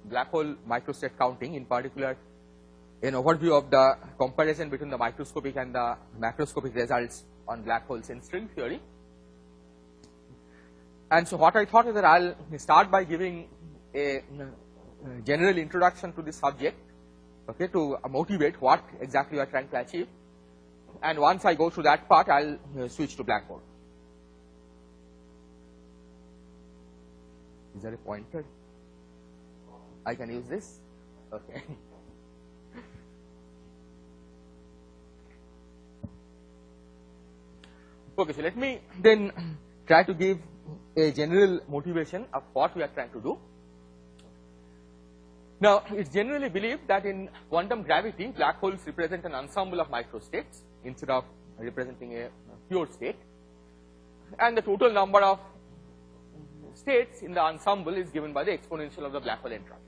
black hole microstate counting, in particular an overview of the comparison between the microscopic and the macroscopic results on black holes in string theory. And so what I thought is that I'll start by giving a general introduction to this subject, okay, to motivate what exactly we are trying to achieve. And once I go through that part, I'll switch to Blackboard. Is there a pointer? I can use this? Okay. Okay, so let me then try to give a general motivation of what we are trying to do. Now, it's generally believed that in quantum gravity, black holes represent an ensemble of microstates instead of representing a pure state, and the total number of states in the ensemble is given by the exponential of the black hole entropy.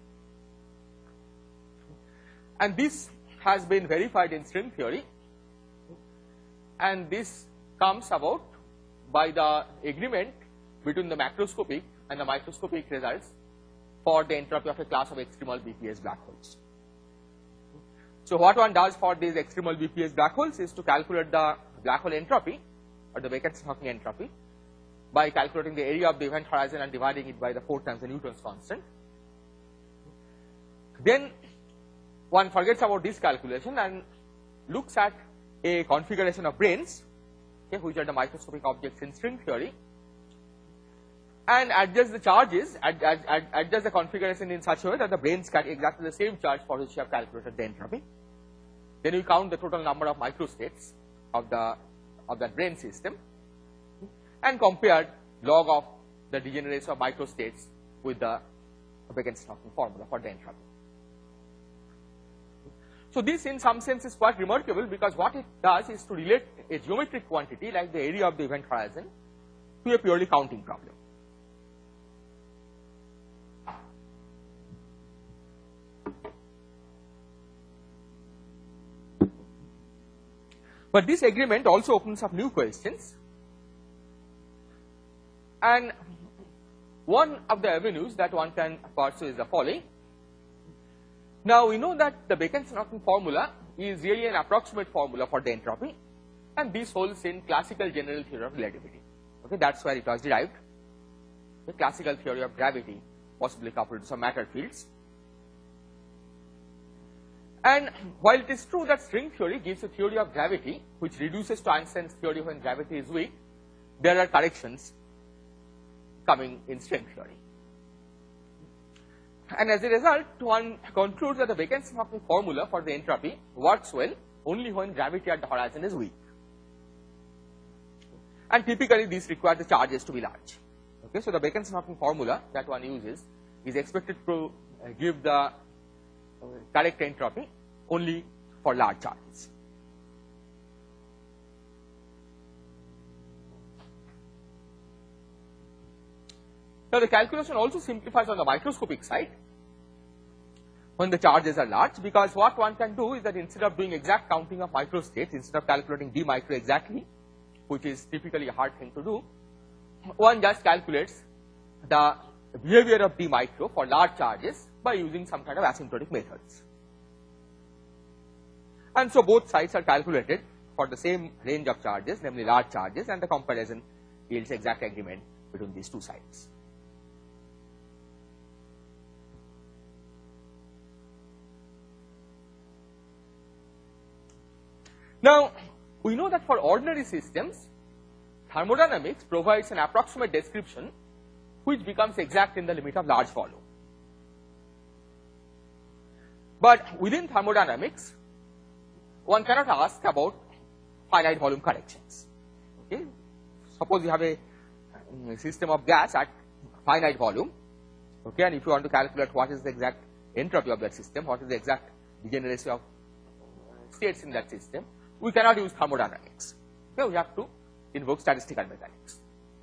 And this has been verified in string theory, and this comes about by the agreement between the macroscopic and the microscopic results for the entropy of a class of extremal BPS black holes. So what one does for these extremal BPS black holes is to calculate the black hole entropy or the Beckens-Hawking entropy by calculating the area of the event horizon and dividing it by the 4 times the Newton's constant. Then one forgets about this calculation and looks at a configuration of branes, okay, which are the microscopic objects in string theory, and adjust the charges, adjust the configuration in such a way that the branes carry exactly the same charge for which you have calculated the entropy. Then you count the total number of microstates of that brane system and compare log of the degeneration of microstates with the Beckens-Hawking formula for the entropy. So this in some sense is quite remarkable, because what it does is to relate a geometric quantity like the area of the event horizon to a purely counting problem. But this agreement also opens up new questions, and one of the avenues that one can pursue is the following. Now we know that the Beckens-Hawking formula is really an approximate formula for the entropy, and this holds in classical general theory of relativity. Okay, that's where it was derived. The classical theory of gravity, possibly coupled to some matter fields. And while it is true that string theory gives a theory of gravity which reduces to Einstein's theory when gravity is weak, there are corrections coming in string theory. And as a result, one concludes that the Beckens-Hawking formula for the entropy works well only when gravity at the horizon is weak. And typically this requires the charges to be large. Okay, so the Beckens-Hawking formula that one uses is expected to give the correct entropy only for large charges. Now the calculation also simplifies on the microscopic side when the charges are large, because what one can do is that instead of doing exact counting of microstates, instead of calculating d micro exactly, which is typically a hard thing to do, one just calculates the behavior of d micro for large charges by using some kind of asymptotic methods. And so both sides are calculated for the same range of charges, namely large charges, and the comparison yields exact agreement between these two sides. Now we know that for ordinary systems, thermodynamics provides an approximate description which becomes exact in the limit of large volume. But within thermodynamics, one cannot ask about finite volume corrections. Okay? Suppose you have a system of gas at finite volume, okay, and if you want to calculate what is the exact entropy of that system, what is the exact degeneracy of states in that system, we cannot use thermodynamics. Okay, we have to invoke statistical mechanics.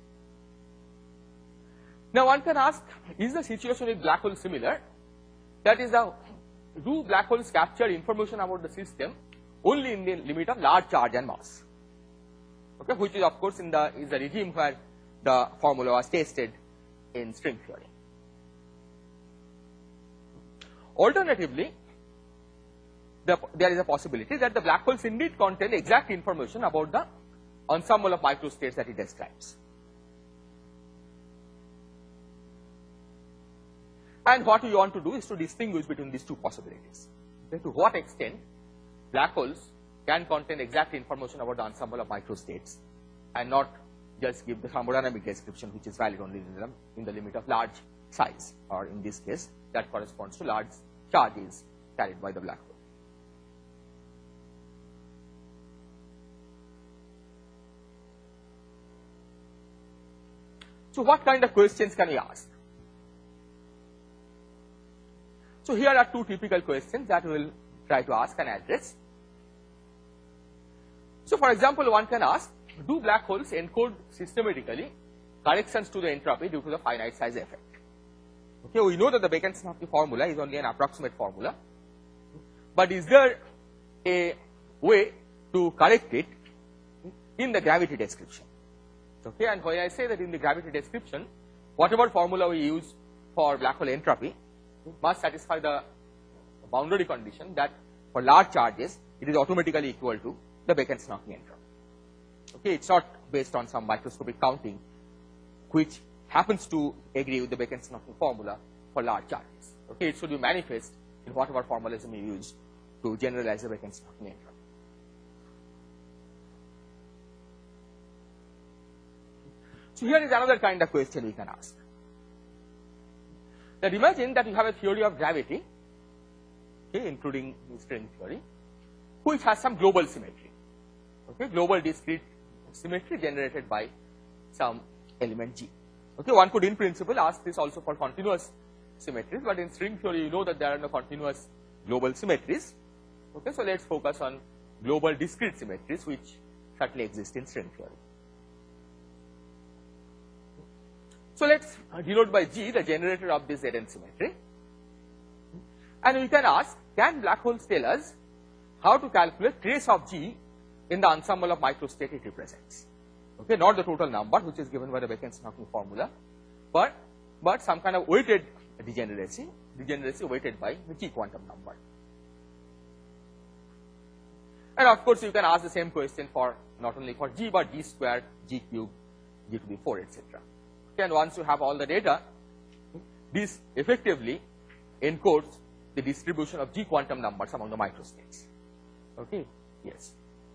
Now one can ask, is the situation with black holes similar? That is, do black holes capture information about the system only in the limit of large charge and mass? Okay, which is of course is the regime where the formula was tested in string theory. Alternatively, there is a possibility that the black holes indeed contain exact information about the ensemble of microstates that it describes. And what we want to do is to distinguish between these two possibilities. Okay, to what extent black holes can contain exact information about the ensemble of microstates and not just give the thermodynamic description, which is valid only in the limit of large size, or in this case that corresponds to large charges carried by the black hole. So what kind of questions can we ask? So here are two typical questions that we will try to ask and address. So for example, one can ask, do black holes encode systematically corrections to the entropy due to the finite size effect? Okay, we know that the Bekenstein formula is only an approximate formula, but is there a way to correct it in the gravity description? Okay, and when I say that in the gravity description, whatever formula we use for black hole entropy must satisfy the boundary condition that for large charges it is automatically equal to the Bekenstein entropy. Okay, it's not based on some microscopic counting which happens to agree with the Bekenstein formula for large charges. Okay, it should be manifest in whatever formalism you use to generalize the Bekenstein entropy. So here is another kind of question we can ask. Now imagine that you have a theory of gravity, okay, including string theory, which has some global symmetry, okay, global discrete symmetry generated by some element G. Okay, one could in principle ask this also for continuous symmetries, but in string theory you know that there are no continuous global symmetries. Okay, so let's focus on global discrete symmetries which certainly exist in string theory. So let's denote by G the generator of this Zn symmetry, and we can ask, can black holes tell us how to calculate trace of G in the ensemble of microstate it represents? Okay, not the total number which is given by the Bekenstein formula, but some kind of weighted degeneracy weighted by the G quantum number. And of course you can ask the same question for not only for G but G square, G cube, G to the 4, etc. And once you have all the data, this effectively encodes the distribution of G quantum numbers among the microstates. Okay, yes.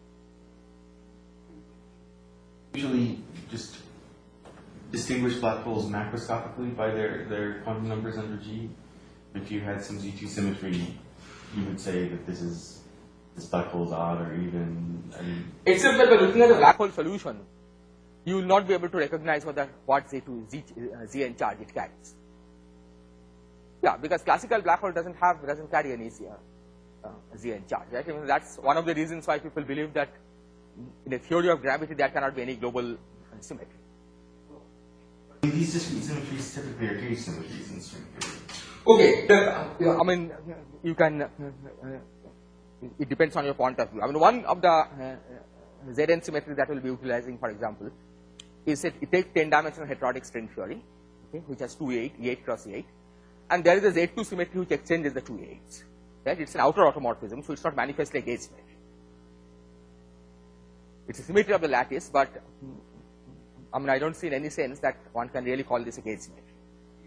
Usually just distinguish black holes macroscopically by their quantum numbers under G. If you had some Z2 symmetry, you would say that this black hole is odd or even. Except that by looking at the black hole solution, you will not be able to recognize what Z2 Zn charge it carries. Yeah, because classical black hole doesn't carry any Zn charge, right? I mean, that's one of the reasons why people believe that in a theory of gravity there cannot be any global symmetry. These discrete symmetries typically are gauge symmetries in string theory. Okay, I mean, you can. It depends on your point of view. I mean, one of the Zn symmetries that we'll be utilizing, for example, is that it takes 10-dimensional heterotic string theory, okay, which has 2 8 cross 8, and there is a Z2 symmetry which exchanges the 2 8s. Right? It's an outer automorphism, so it's not manifestly a gauge symmetry. It's a symmetry of the lattice, but I mean, I don't see in any sense that one can really call this a gauge symmetry.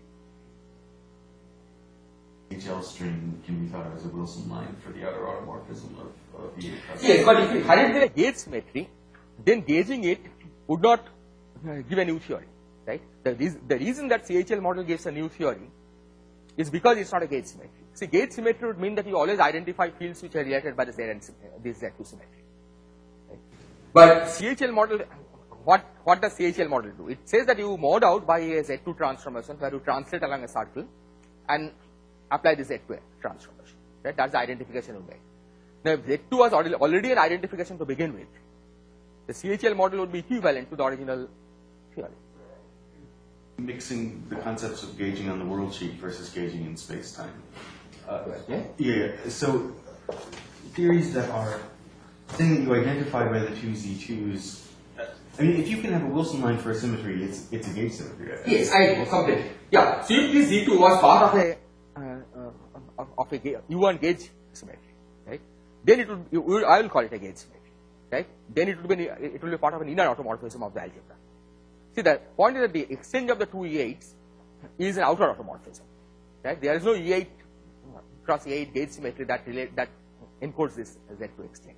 HL string can be thought of as a Wilson line for the outer automorphism of the 8 cross 8. Yes, but if you had it in a gauge symmetry, then gauging it would not give a new theory, right? The reason that CHL model gives a new theory is because it's not a gauge symmetry. See, gauge symmetry would mean that you always identify fields which are related by this Z2 symmetry. Right? But CHL model, what does CHL model do? It says that you mod out by a Z2 transformation where you translate along a circle and apply the Z2 transformation. Right? That's the identification you make. Now, if Z2 was already an identification to begin with, the CHL model would be equivalent to the original theory. Mixing the concepts of gauging on the world sheet versus gauging in space-time. Yeah. So theories that are saying that you identify by the two Z2s. I mean, if you can have a Wilson line for a symmetry, it's a gauge symmetry. Yes, I completely. Yeah. So if this Z2 was part of a of a U1 gauge symmetry, right? Then it would, I will call it a gauge symmetry, right? Then it will be part of an inner automorphism of the algebra. See, the point is that the exchange of the two E8s is an outer automorphism, right? There is no E8 cross E8 gauge symmetry that encodes this Z2 exchange.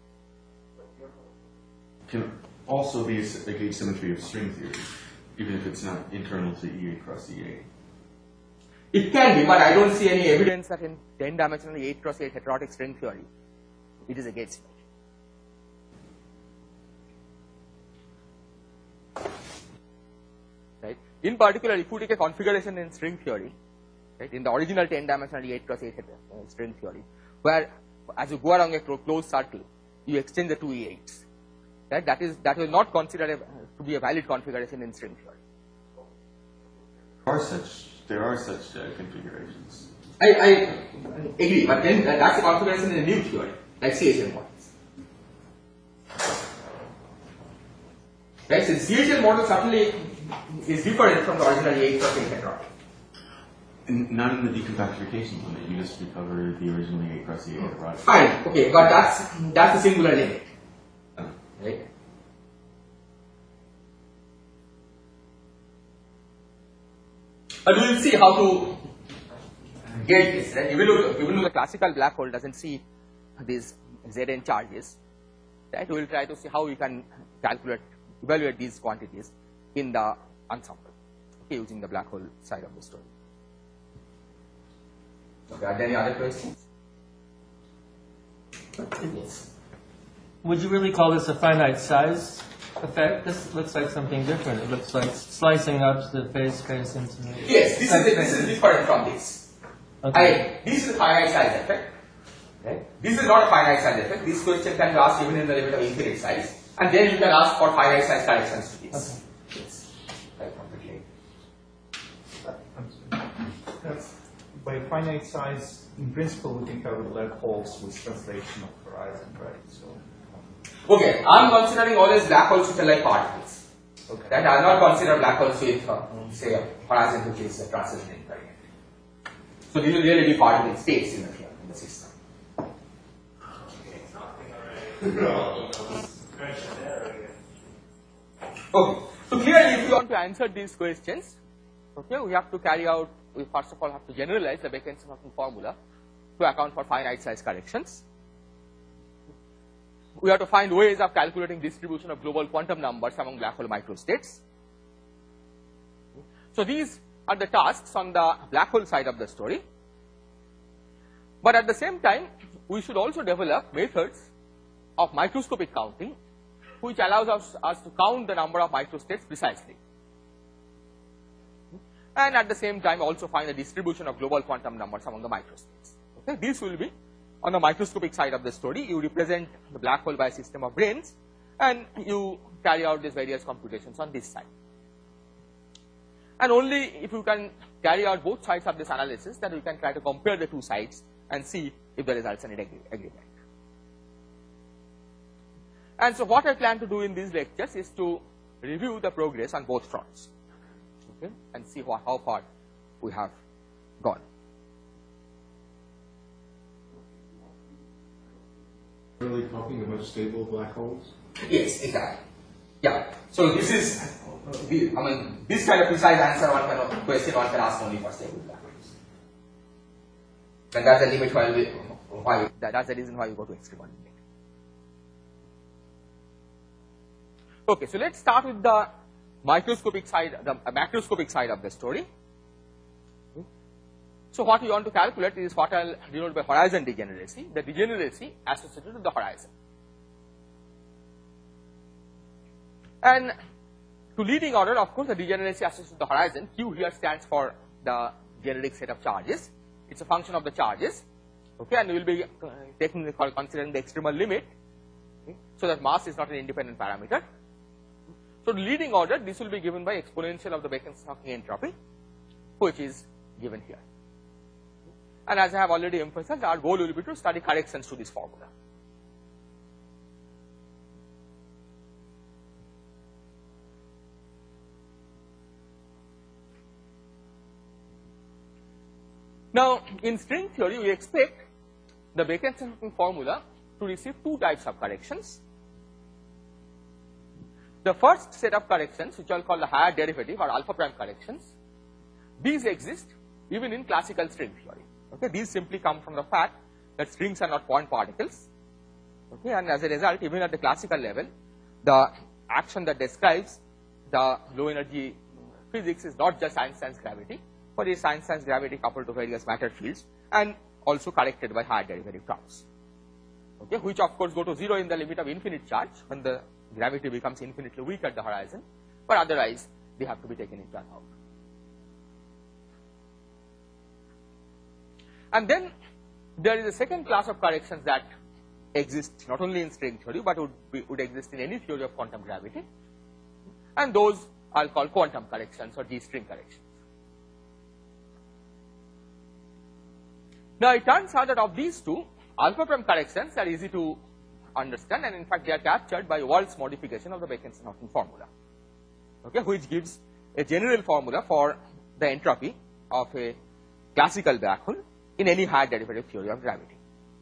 Can also be a gauge symmetry of string theory, even if it's not internal to E8 cross E8. It can be, but I don't see any evidence that in 10-dimensional 8 cross 8 heterotic string theory, it is a gauge symmetry. Right? In particular, if you take a configuration in string theory, right, in the original 10-dimensional 8 cross 8 string theory, where as you go along a closed circle, you exchange the two E8s. Right? That will not considered to be a valid configuration in string theory. There are such configurations. I agree, but then that's a configuration in a new theory, like CHL models. Right? So the CHL model certainly is different from the original 8 cross 8 heterotic. Not in the decompactification limit. You just recover the originally 8 cross 8 heterotic. Fine, okay, but that's the singular limit. Right? But we will see how to get this. Right? Even though the classical black hole doesn't see these Zn charges, right? We will try to see how we can evaluate these quantities in the ensemble, okay, using the black hole side of the story. Okay, are there any other questions? Yes. Would you really call this a finite size effect? This looks like something different. It looks like slicing up the phase space into. Yes, this is different from this. Okay. This is a finite size effect. Right? This is not a finite size effect. This question can be asked even in the limit of infinite size, and then you can ask for finite size corrections to this. Okay. Yes, right, completely. That's, by finite size, in principle, we can cover black holes with translation of horizon, right? So. Okay, I am considering always black holes which are like particles. Okay. That I will not consider black holes with, say, a horizon which is a transition invariant. So these will really be particle states in the system. Okay, so clearly if you want to answer these questions, okay, we have to we first of all have to generalize the Bekenstein formula to account for finite size corrections. We have to find ways of calculating distribution of global quantum numbers among black hole microstates. So these are the tasks on the black hole side of the story. But at the same time, we should also develop methods of microscopic counting, which allows us to count the number of microstates precisely. And at the same time, also find the distribution of global quantum numbers among the microstates. Okay, this will be on the microscopic side of the story. You represent the black hole by a system of branes, and you carry out these various computations on this side. And only if you can carry out both sides of this analysis, then we can try to compare the two sides and see if the results are in agreement. And so what I plan to do in these lectures is to review the progress on both fronts, okay, and see how far we have gone. Really talking about stable black holes? Yes, exactly. Yeah. So this is, this kind of precise answer one can ask only for stable black holes. And that's the limit that's the reason why you go to extreme limit. Okay, so let's start with the microscopic side, the macroscopic side of the story. So what we want to calculate is what I'll denote by horizon degeneracy, the degeneracy associated with the horizon. And to leading order, of course, the degeneracy associated with the horizon, Q here stands for the generic set of charges. It's a function of the charges, okay, and we will be considering the extremal limit, okay, so that mass is not an independent parameter. So the leading order, this will be given by exponential of the Bekenstein entropy, which is given here. And as I have already emphasized, our goal will be to study corrections to this formula. Now, in string theory, we expect the Bekenstein formula to receive two types of corrections. The first set of corrections, which I will call the higher derivative or alpha prime corrections, these exist even in classical string theory. Okay, these simply come from the fact that strings are not point particles. Okay, and as a result, even at the classical level, the action that describes the low energy physics is not just Einstein's gravity, but is Einstein's gravity coupled to various matter fields and also corrected by higher derivative terms. Okay, which of course go to 0 in the limit of infinite charge when the gravity becomes infinitely weak at the horizon, but otherwise they have to be taken into account. And then there is a second class of corrections that exist not only in string theory but would exist in any theory of quantum gravity, and those I'll call quantum corrections or G-string corrections. Now it turns out that of these two, alpha prime corrections are easy to understand, and in fact they are captured by Wald's modification of the Bekenstein-Hawking formula, okay, which gives a general formula for the entropy of a classical black hole in any higher derivative theory of gravity.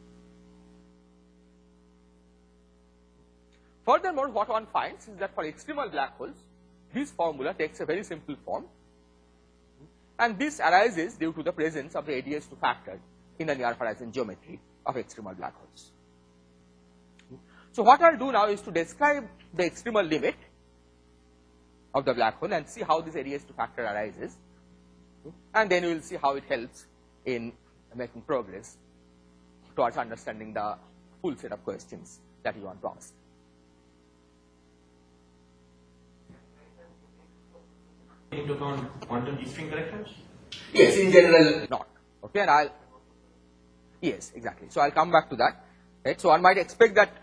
Furthermore, what one finds is that for extremal black holes, this formula takes a very simple form, and this arises due to the presence of the ADS2 factor in the near horizon geometry of extremal black holes. So what I'll do now is to describe the extremal limit of the black hole and see how this ADS2 factor arises, and then we will see how it helps in making progress towards understanding the full set of questions that you want to ask. Into quantum G-string corrections? Yes, in general not. Okay, and I'll, yes, exactly. So I'll come back to that. Right? So one might expect that.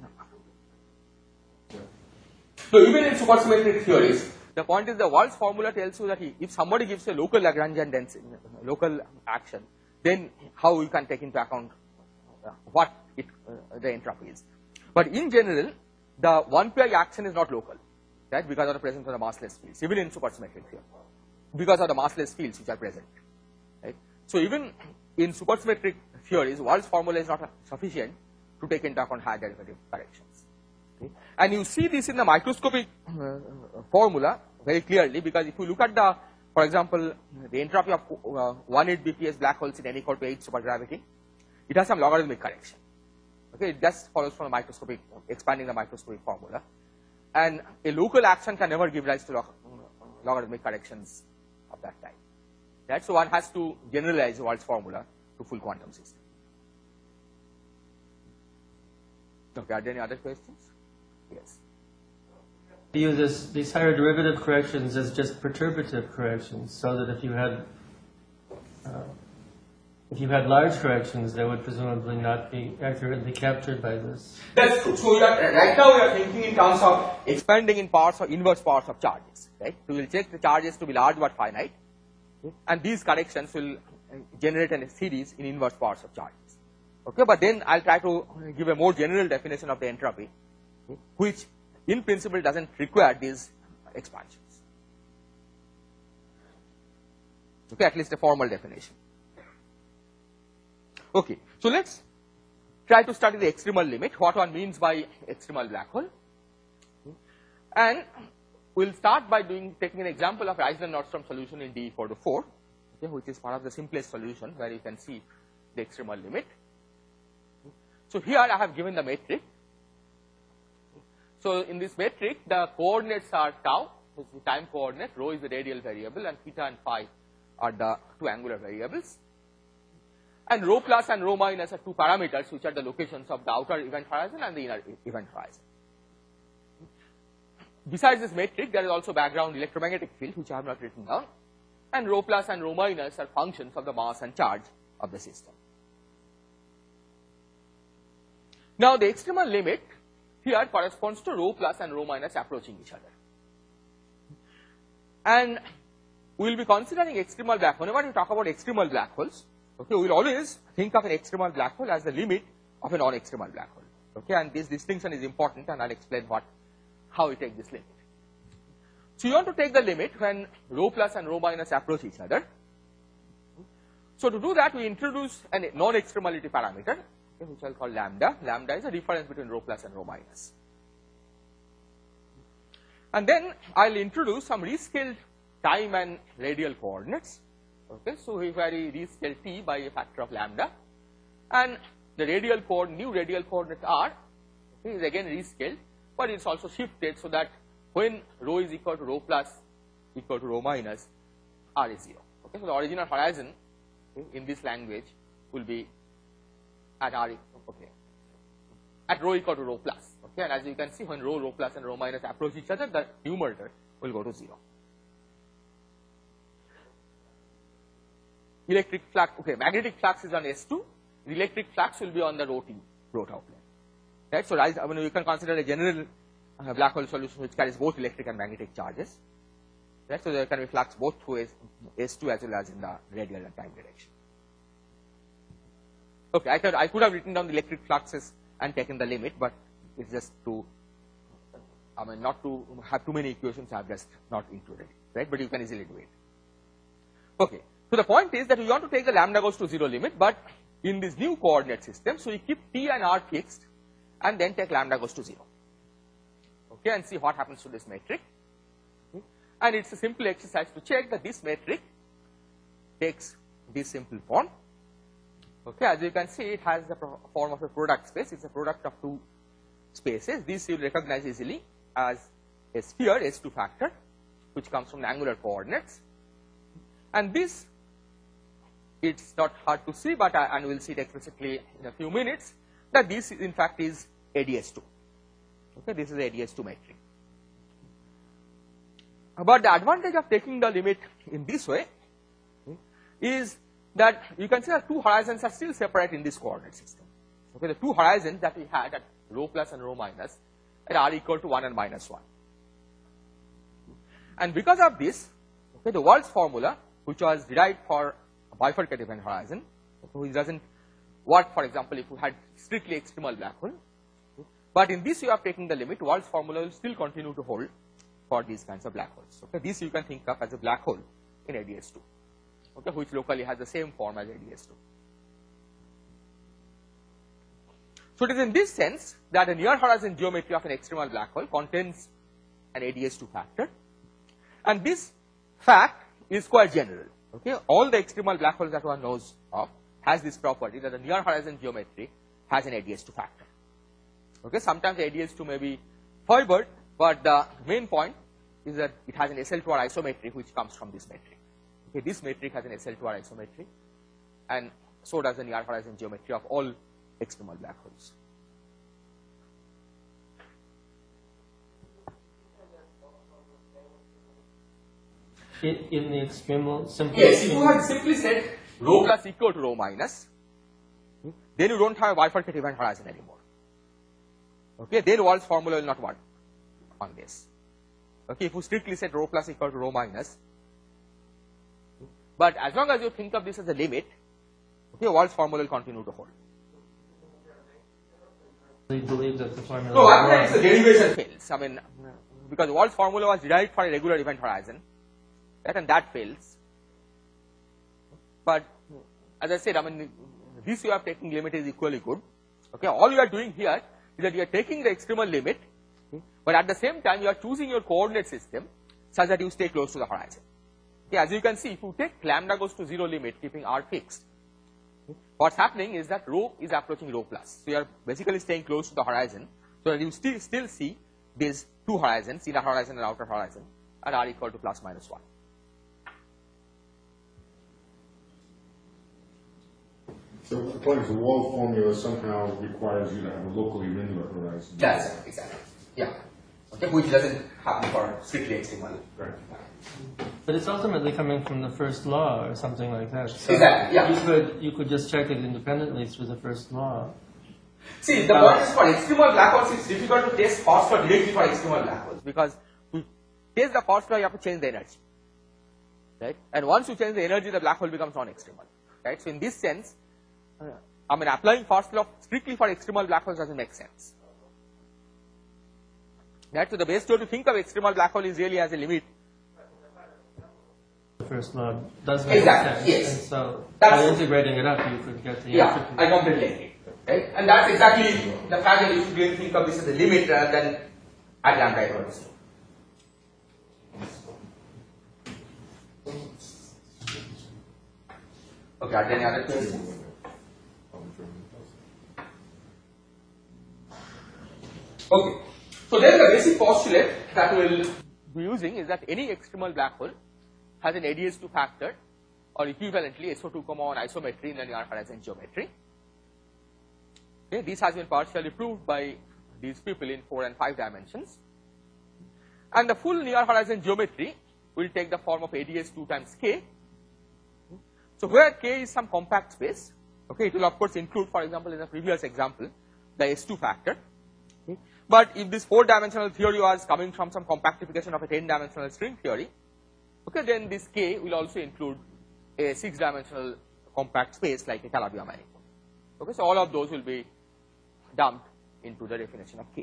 So even in supersymmetric theories, the point is the Wald's formula tells you that if somebody gives a local Lagrangian density, local action, then how you can take into account what the entropy is. But in general, the 1pi action is not local, right? Because of the presence of the massless fields, even in supersymmetric theory, because of the massless fields which are present, right? So even in supersymmetric theories, Wald's formula is not sufficient to take into account higher derivative corrections. Okay? And you see this in the microscopic formula very clearly, because if you look at the, for example, the entropy of 1/8 BPS black holes in n equal to 8 supergravity, it has some logarithmic correction. Okay, it just follows from the microscopic, expanding the microscopic formula, and a local action can never give rise to logarithmic corrections of that type. Right? So one has to generalize Wald's formula to full quantum system. Okay, are there any other questions? Yes. Use these higher derivative corrections as just perturbative corrections, so that if you had large corrections, they would presumably not be accurately captured by this. That's true. So right now we are thinking in terms of expanding in parts or inverse parts of charges. Right? So we will check the charges to be large but finite, okay? And these corrections will generate a series in inverse parts of charges. Okay, but then I'll try to give a more general definition of the entropy, okay, which in principle doesn't require these expansions. Okay, at least a formal definition. Okay, so let's try to study the extremal limit, what one means by extremal black hole. And we'll start by taking an example of Reisner-Nordstrom solution in D equal to 4, okay, which is part of the simplest solution where you can see the extremal limit. So here I have given the metric. So in this metric, the coordinates are tau, which is the time coordinate, rho is the radial variable, and theta and phi are the two angular variables. And rho plus and rho minus are two parameters which are the locations of the outer event horizon and the inner event horizon. Besides this metric, there is also background electromagnetic field, which I have not written down, and rho plus and rho minus are functions of the mass and charge of the system. Now the extremal limit here corresponds to rho plus and rho minus approaching each other. And we will be considering extremal black hole. Whenever we talk about extremal black holes, okay, we will always think of an extremal black hole as the limit of a non-extremal black hole. Okay, and this distinction is important, and I'll explain how we take this limit. So you want to take the limit when rho plus and rho minus approach each other. So to do that, we introduce a non-extremality parameter, okay, which I'll call lambda. Lambda is the difference between rho plus and rho minus. And then I'll introduce some rescaled time and radial coordinates. Okay, so if I rescale t by a factor of lambda, and the new radial coordinate r, okay, is again rescaled, but it's also shifted so that when rho is equal to rho plus equal to rho minus, r is 0. Okay, so the original horizon, okay, in this language will be at r, okay, at rho equal to rho plus. Okay, and as you can see, when rho plus and rho minus approach each other, the numerator will go to 0. Electric flux, okay, magnetic flux is on S2, the electric flux will be on the rho tau plane. Right, so I mean, you can consider a general black hole solution which carries both electric and magnetic charges. Right, so there can be flux both through S2 as well as in the radial and time direction. Okay, I could have written down the electric fluxes and taken the limit, but it's just to, I mean, not to have too many equations, I have just not included it, right, but you can easily do it. Okay. So the point is that we want to take the lambda goes to 0 limit, but in this new coordinate system, so we keep t and r fixed and then take lambda goes to 0. Okay, and see what happens to this metric. Okay. And it's a simple exercise to check that this metric takes this simple form. Okay, as you can see, it has the form of a product space. It's a product of two spaces. This you will recognize easily as a sphere S2 factor, which comes from the angular coordinates. And this, it's not hard to see, but and we'll see it explicitly in a few minutes, that this in fact is ADS2. Okay, this is ADS2 metric. But the advantage of taking the limit in this way is that you can see that two horizons are still separate in this coordinate system. Okay, the two horizons that we had at rho plus and rho minus are equal to 1 and minus 1. And because of this, okay, the Wahl's formula, which was derived for a bifurcative event horizon, which doesn't work, for example, if you had strictly extremal black hole. But in this you are taking the limit, Wahl's formula will still continue to hold for these kinds of black holes. Okay, this you can think of as a black hole in ADS2, okay, which locally has the same form as ADS2. So it is in this sense that a near horizon geometry of an extremal black hole contains an ADS2 factor, and this fact is quite general. Okay, all the extremal black holes that one knows of has this property that the near horizon geometry has an ADS2 factor. Okay, sometimes ADS2 may be fibered, but the main point is that it has an SL2R isometry which comes from this metric. Okay, this metric has an SL2R isometry, and so does the near horizon geometry of all extremal black holes. In the extremal simple. Yes, if you had simply said rho plus equal to rho minus, then you don't have a bifurcative event horizon anymore. Okay, then Wahl's formula will not work on this. Okay, if you strictly said rho plus equal to rho minus, but as long as you think of this as a limit, okay, Wahl's formula will continue to hold. We believe that the formula. No, otherwise the derivation fails. I mean, because Wahl's formula was derived for a regular event horizon, right, and that fails. But as I said, I mean, this way of taking limit is equally good. Okay, all you are doing here is that you are taking the extremal limit, but at the same time you are choosing your coordinate system such that you stay close to the horizon. Okay, as you can see, if you take lambda goes to 0 limit, keeping r fixed, what's happening is that rho is approaching rho plus. So you are basically staying close to the horizon, so that you still see these two horizons, inner horizon and outer horizon, and r equal to plus minus 1. So the point is the Wahl formula somehow requires you to have a locally linear horizon. That's it, exactly. Yeah. Okay, which doesn't happen for strictly extremal. Right. But it's ultimately coming from the first law or something like that. So Exactly, yeah. You could just check it independently through the first law. See, the point is for extremal black holes, it's difficult to test first law directly for extremal black holes, because to test the first law, you have to change the energy, right? And once you change the energy, the black hole becomes non-extremal, right? So in this sense, I mean, applying first law strictly for extremal black holes doesn't make sense, right? So the best way to think of extremal black hole is really as a limit. first law does make Exactly, sense. yes. And so That's- by integrating it up, you could get the Yeah, answer. I completely agree. Right? And that's exactly the fact that you should really think of this as a limit rather than at lambda equal to 0. Okay, are there any other questions? Okay, so then the basic postulate that we'll be using is that any extremal black hole has an ADS2 factor or equivalently SO2, on isometry in the near horizon geometry. Okay, this has been partially proved by these people in 4 and 5 dimensions. And the full near horizon geometry will take the form of ADS2 times K. So where K is some compact space, okay, it will of course include, for example, in the previous example, the S2 factor. Okay. But if this 4-dimensional theory was coming from some compactification of a 10-dimensional string theory, okay, then this K will also include a 6-dimensional compact space like a Calabi manifold. Okay, so all of those will be dumped into the definition of K.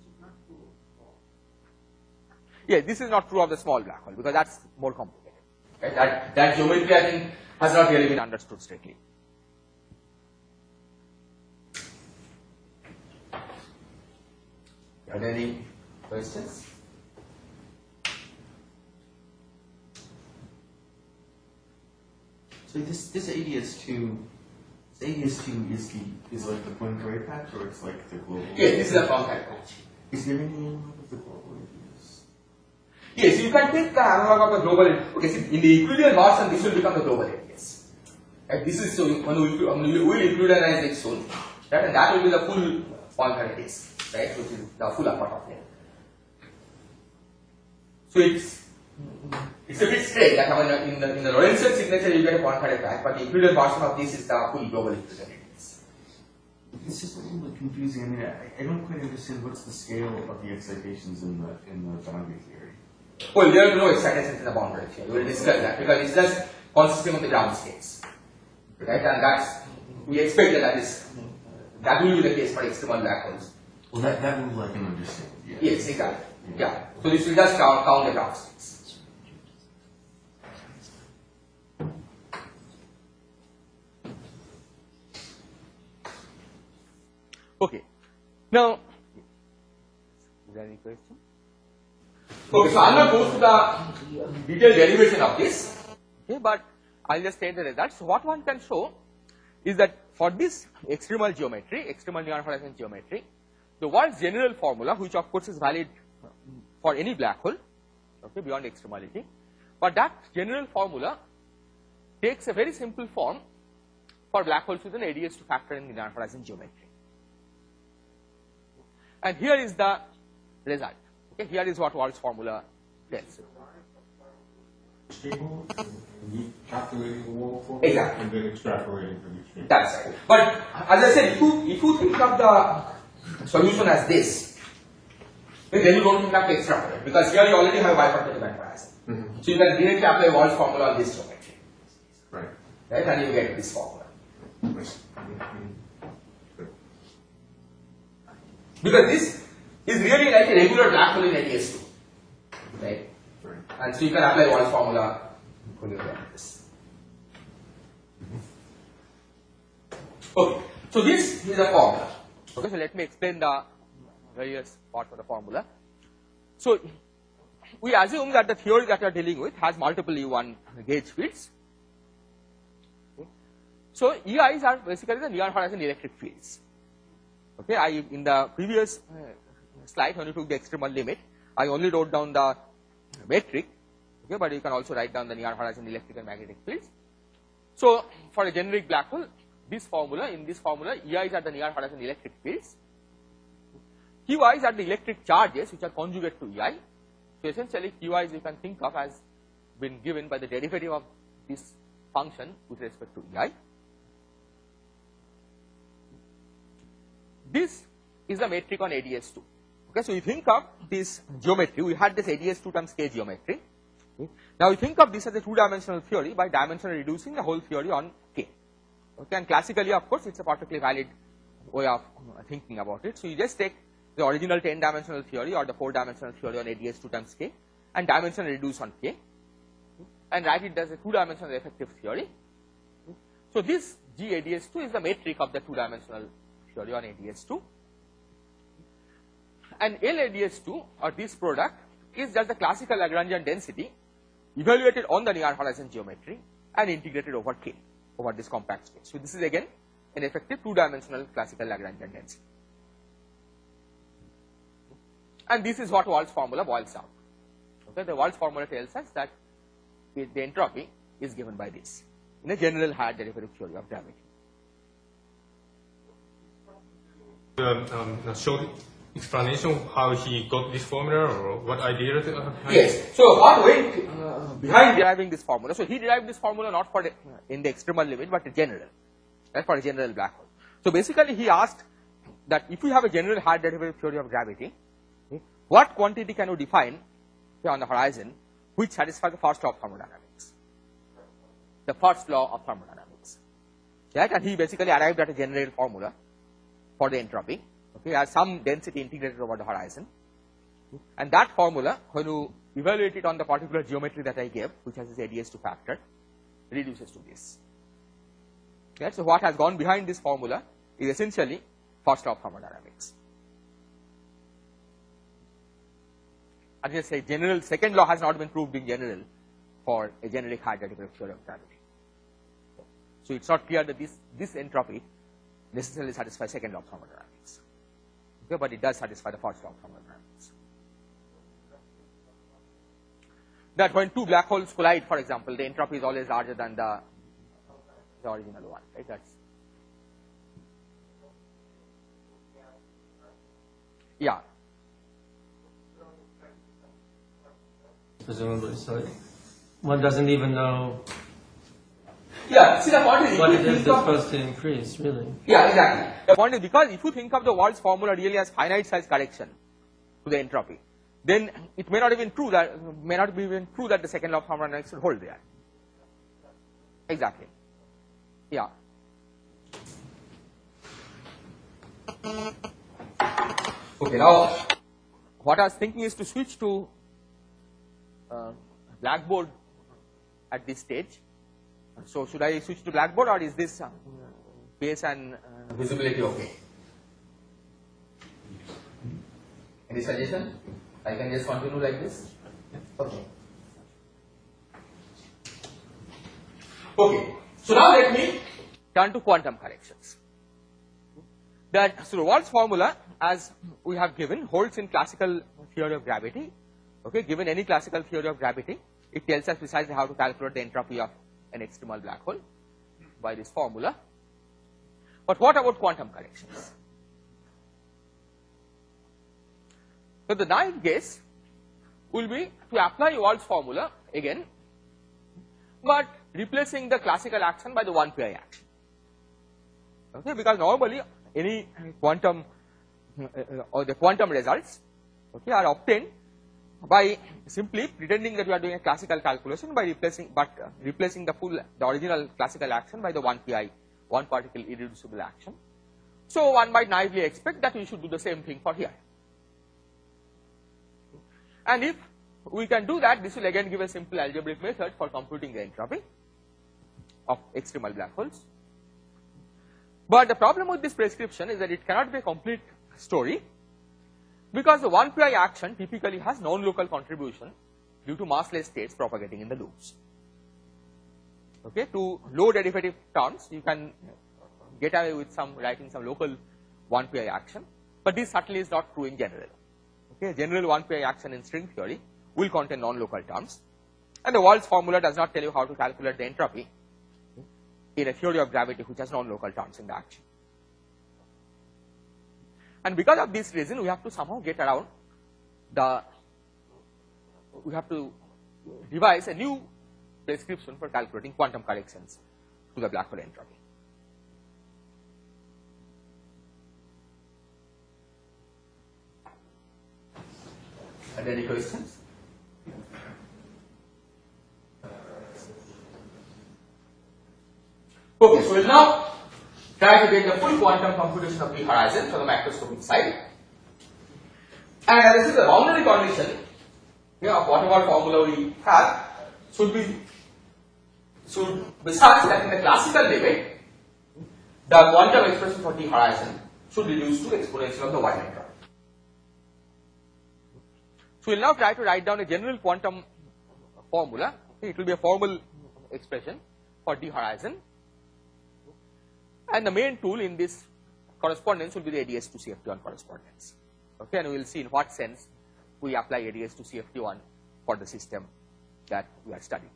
Yeah, this is not true of the small black hole because that's more complicated. Right? That geometry, I think, has not really been understood strictly. Are there any questions? So this ADS2 is like the Poincare patch, or it's like the global? Yes, this is a compact patch. Is there any analog of the global ADS? Yes, you can take the analog of the global. Okay, see, in the equilibrium version, this will become the global ADS. Right? This is so when we will equilibrize it soon, right? And that will be the full Poincare ADS, right? Which is the full upper top layer. So it's a bit strange that in the Lorentzian signature you get a Poincare patch, but the equilibrium version of this is the full global equilibrium ADS. It's just a little bit confusing. I mean, I don't quite understand what's the scale of the excitations in the boundary theory. Well, there are no excitations in the boundary theory. We will discuss that because it's just consisting of the ground states, right? And we expect that will be the case for extremal black holes. Well, that rule I can understand. Yeah. Yes, exactly. Yeah. So this will just count the ground states. Okay. Now, is there any question? Okay, so I'm not going to the detailed derivation of this, okay, but I'll just state the results. So what one can show is that for this extremal geometry, extremal near horizon geometry, the world's general formula, which of course is valid for any black hole, okay, beyond extremality, but that general formula takes a very simple form for black holes with an ADS2 factor in the near horizon geometry. And here is the result. Okay, here is what Wald's formula tells you. Stable, calculating the wall formula, Exactly. and then extrapolating from each thing. That's right. But as I said, if you think of the solution as this, then you don't even have to extrapolate because here you already have bipartite event horizon. So you can directly apply Wald's formula on this geometry, Right. right? And you get this formula. Because this is really like a regular black hole in ADS2, right? Right. And so you can apply Wald's formula equally like this. Okay, so this is a formula. Okay, so let me explain the various parts of the formula. So we assume that the theory that we are dealing with has multiple U1 gauge fields. Okay. So EIs are basically the near horizon electric fields. Okay, in the previous slide when you took the extremal limit, I only wrote down the metric, okay, but you can also write down the near horizon electric and magnetic fields. So for a generic black hole, in this formula, EIs are the near horizon electric fields. QIs are the electric charges which are conjugate to EI. So essentially QIs you can think of as been given by the derivative of this function with respect to EI. This is the metric on ADS2. Okay, so you think of this geometry, we had this ADS2 times K geometry. Okay. Now you think of this as a two-dimensional theory by dimensionally reducing the whole theory on K. Okay, and classically of course it's a perfectly valid way of thinking about it. So you just take the original 10-dimensional theory or the 4-dimensional theory on ADS2 times K and dimensionally reduce on K. and write it as a two-dimensional effective theory. So this GADS2 is the metric of the two-dimensional theory on ADS2. And LADS2, or this product, is just the classical Lagrangian density evaluated on the near horizon geometry and integrated over K, over this compact space. So this is again an effective two-dimensional classical Lagrangian density. And this is what Wald's formula boils out. Okay, the Wald's formula tells us that the entropy is given by this in a general higher derivative theory of gravity. Short explanation how he got this formula or what idea? Yes. So what went behind deriving this formula? So he derived this formula not for in the extremal limit, but in general, right, for a general black hole. So basically, he asked that if you have a general higher derivative theory of gravity, what quantity can you define on the horizon which satisfies the first law of thermodynamics? The first law of thermodynamics. Right? And he basically arrived at a general formula for the entropy. Okay, as some density integrated over the horizon. And that formula, when you evaluate it on the particular geometry that I gave, which has this ADS2 factor, reduces to this. Right? So what has gone behind this formula is essentially first law of thermodynamics. I just say general second law has not been proved in general for a generic higher derivative theory of gravity. So it's not clear that this entropy necessarily satisfies second law of thermodynamics. Okay, but it does satisfy the first law of thermodynamics. That when two black holes collide, for example, the entropy is always larger than the original one, right? That's yeah. Presumably, so one doesn't even know Yeah, see the point is what it is that's supposed to increase, really. Yeah, exactly. The point is because if you think of the Wald's formula really as finite size correction to the entropy, then it may not even true that the second law of thermodynamics should hold there. Exactly. Yeah. Okay, now what I was thinking is to switch to Blackboard at this stage. So should I switch to Blackboard or is this pace and visibility okay? Any suggestion? I can just continue like this? Okay. Okay. So now let me turn to quantum corrections. So the Wald's formula, as we have given, holds in classical theory of gravity. Okay, given any classical theory of gravity, it tells us precisely how to calculate the entropy of an extremal black hole by this formula. But what about quantum corrections? So the naive guess will be to apply Wald's formula again, but replacing the classical action by the 1-pi action. Okay, because normally any quantum or the quantum results, okay, are obtained by simply pretending that you are doing a classical calculation by replacing the original classical action by the 1-pi, one particle irreducible action. So one might naively expect that we should do the same thing for here. And if we can do that, this will again give a simple algebraic method for computing the entropy of extremal black holes. But the problem with this prescription is that it cannot be a complete story, because the 1-pi action typically has non-local contribution due to massless states propagating in the loops. Okay, to low derivative terms, you can get away with writing some local 1-pi action, but this certainly is not true in general. Okay, general 1-pi action in string theory will contain non-local terms, and the Wald's formula does not tell you how to calculate the entropy in a theory of gravity which has non-local terms in the action. And because of this reason, we have to somehow get around we have to devise a new prescription for calculating quantum corrections to the black hole entropy. Are there any questions? Okay, so we'll now try to get the full quantum computation of the horizon from the macroscopic side. And this is the boundary condition of whatever formula we have should be should be such that in the classical limit, the quantum expression for t horizon should reduce to exponential of the y vector. So we will now try to write down a general quantum formula. Okay, it will be a formal expression for t horizon, and the main tool in this correspondence will be the ADS to CFT1 correspondence. Okay, and we will see in what sense we apply ADS to CFT1 for the system that we are studying.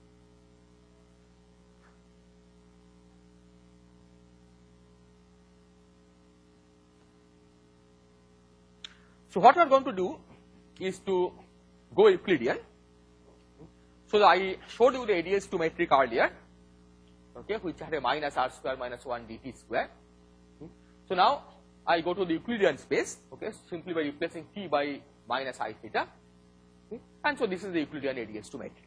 So what we are going to do is to go Euclidean. So I showed you the ADS to metric earlier, okay, which had a minus r square minus 1 dt square. So now I go to the Euclidean space, okay, simply by replacing t by minus I theta, okay, and so this is the Euclidean ADS to metric.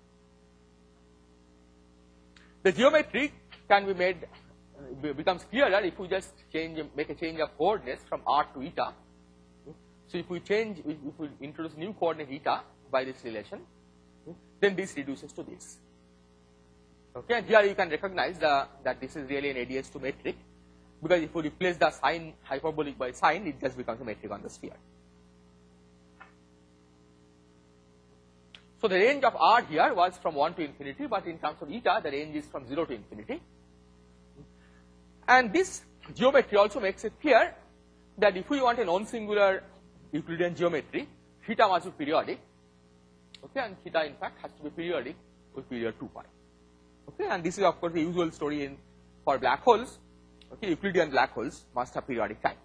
The geometry can be made, becomes clearer if we just make a change of coordinates from r to eta. So if we introduce new coordinate eta by this relation, then this reduces to this. Okay, and here you can recognize that this is really an ADS to metric, because if we replace the sign hyperbolic by sign, it just becomes a metric on the sphere. So the range of r here was from 1 to infinity, but in terms of eta, the range is from 0 to infinity. And this geometry also makes it clear that if we want a non-singular Euclidean geometry, theta must be periodic, okay, and theta in fact has to be periodic with period 2 pi. Okay, and this is of course the usual story for black holes. Okay, Euclidean black holes must have periodic time.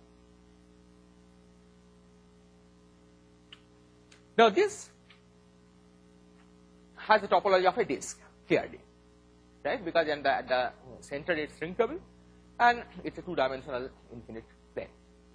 Now this has the topology of a disk clearly, right? Because at the center it's shrinkable, and it's a two-dimensional infinite plane.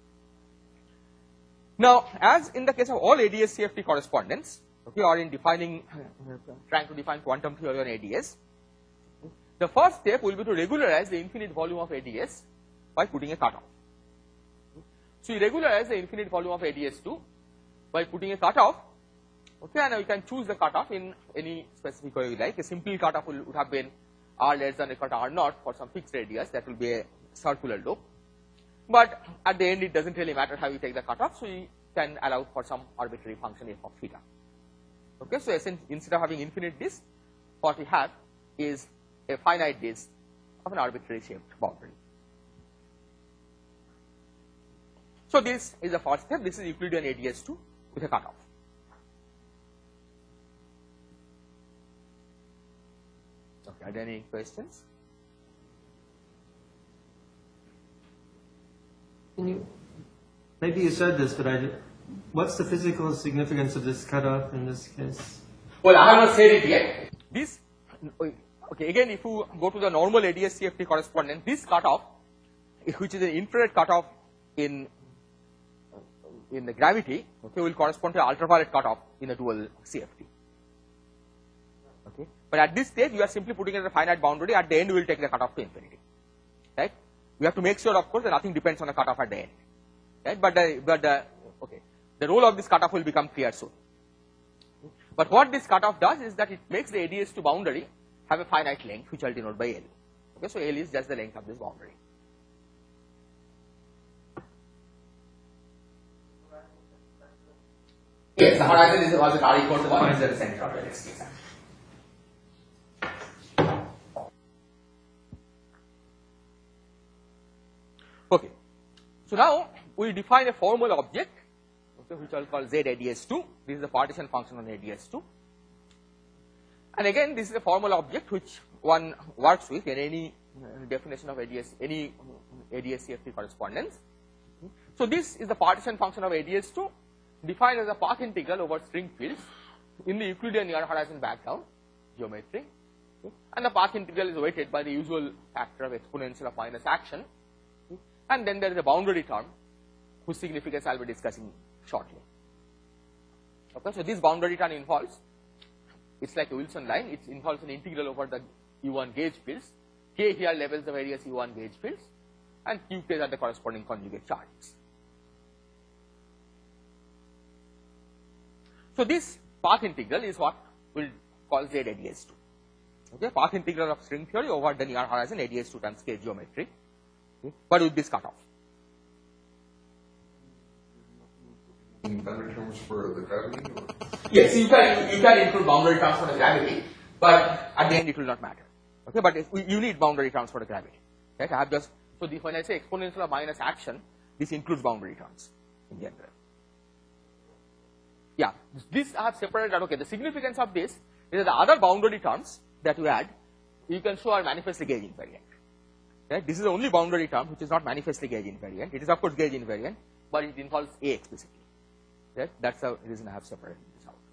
Now, as in the case of all ADS CFT correspondence, okay, or in trying to define quantum theory on ADS, the first step will be to regularize the infinite volume of ADS by putting a cutoff. So you regularize the infinite volume of ADS2 by putting a cutoff, okay, and we can choose the cutoff in any specific way you like. A simple cutoff would have been r less than equal to r naught for some fixed radius, that will be a circular loop. But at the end it doesn't really matter how you take the cutoff, so you can allow for some arbitrary function f of theta. Okay, so instead of having infinite disk, what we have is a finite disk of an arbitrary shaped boundary. So this is the first step. This is Euclidean ADS2 with a cutoff. Okay, are there any questions? Maybe you said this, but what's the physical significance of this cutoff in this case? Well, I have not said it yet. This, okay, again, if you go to the normal ADS CFT correspondence, this cutoff, which is an infrared cutoff in the gravity, okay, will correspond to an ultraviolet cutoff in a dual CFT. Okay, but at this stage, you are simply putting it at a finite boundary. At the end, we will take the cutoff to infinity. Right? We have to make sure, of course, that nothing depends on the cutoff at the end. Right? But the role of this cutoff will become clear soon. But what this cutoff does is that it makes the ADS2 boundary have a finite length, which I will denote by L. Okay, so L is just the length of this boundary. Yes, the horizon was at r equal to 1 is the center of the disk. Okay, so now we define a formal object, okay, which I will call Z ADS2. This is the partition function on ADS2. And again, this is a formal object which one works with in any definition of ADS, any ADS CFT correspondence. So this is the partition function of ADS2 defined as a path integral over string fields in the Euclidean near horizon background geometry. Okay, and the path integral is weighted by the usual factor of exponential of minus action. And then there is a boundary term whose significance I will be discussing shortly. Okay, so this boundary term involves, it's like a Wilson line, it involves an integral over the U1 gauge fields. K here levels the various U1 gauge fields, and Q K are the corresponding conjugate charges. So this path integral is what we will call Z ADS2. Okay, path integral of string theory over the near horizon ADS2 times K geometry, okay, but with this cutoff. In boundary terms for the gravity? Or? Yes, you can include boundary terms for the gravity, but at the end it will not matter. Okay, but you need boundary terms for the gravity. Right? I have just so when I say exponential of minus action, this includes boundary terms in general. Yeah, this I have separated out. Okay, the significance of this is that the other boundary terms that you add, you can show are manifestly gauge invariant. Right? This is the only boundary term which is not manifestly gauge invariant. It is of course gauge invariant, but it involves A explicitly. Right? That's the reason I have separated this out.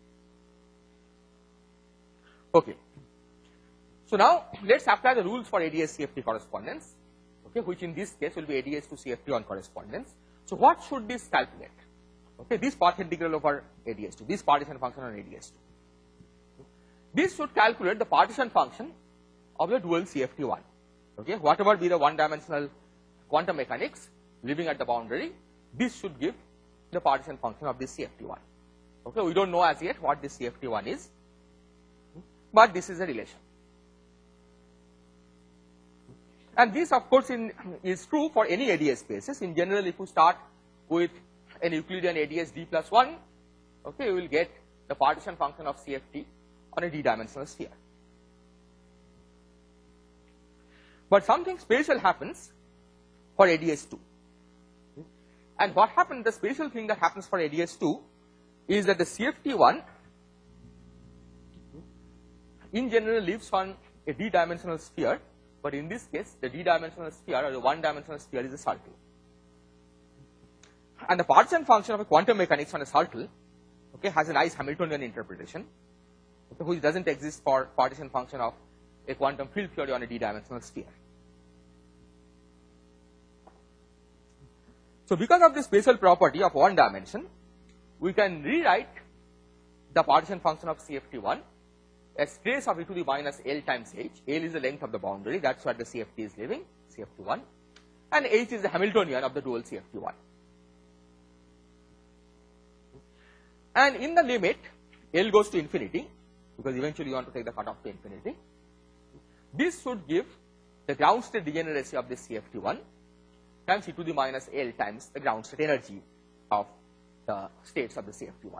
Okay. So now let's apply the rules for ADS CFT correspondence, okay, which in this case will be ADS to CFT1 correspondence. So what should this calculate? Okay, this path integral over ADS2, this partition function on ADS2. This should calculate the partition function of the dual CFT1. Okay, whatever be the one-dimensional quantum mechanics living at the boundary, this should give the partition function of this CFT1. Okay, we don't know as yet what this CFT1 is, but this is a relation. And this of course is true for any ADS spaces. In general, if you start with an Euclidean ADS D plus 1, okay, you will get the partition function of CFT on a D-dimensional sphere. But something special happens for ADS2. And what happens, the special thing that happens for ADS2 is that the CFT1 in general lives on a D-dimensional sphere, but in this case the D-dimensional sphere or the one-dimensional sphere is a circle. And the partition function of a quantum mechanics on a circle, okay, has a nice Hamiltonian interpretation, okay, which doesn't exist for partition function of a quantum field theory on a D-dimensional sphere. So because of this special property of one dimension, we can rewrite the partition function of CFT1 as trace of e to the minus L times h. L is the length of the boundary, that's where the CFT is living, CFT1, and h is the Hamiltonian of the dual CFT1. And in the limit, L goes to infinity, because eventually you want to take the cutoff to infinity. This should give the ground state degeneracy of this CFT1 times e to the minus L times the ground state energy of the states of the CFT1.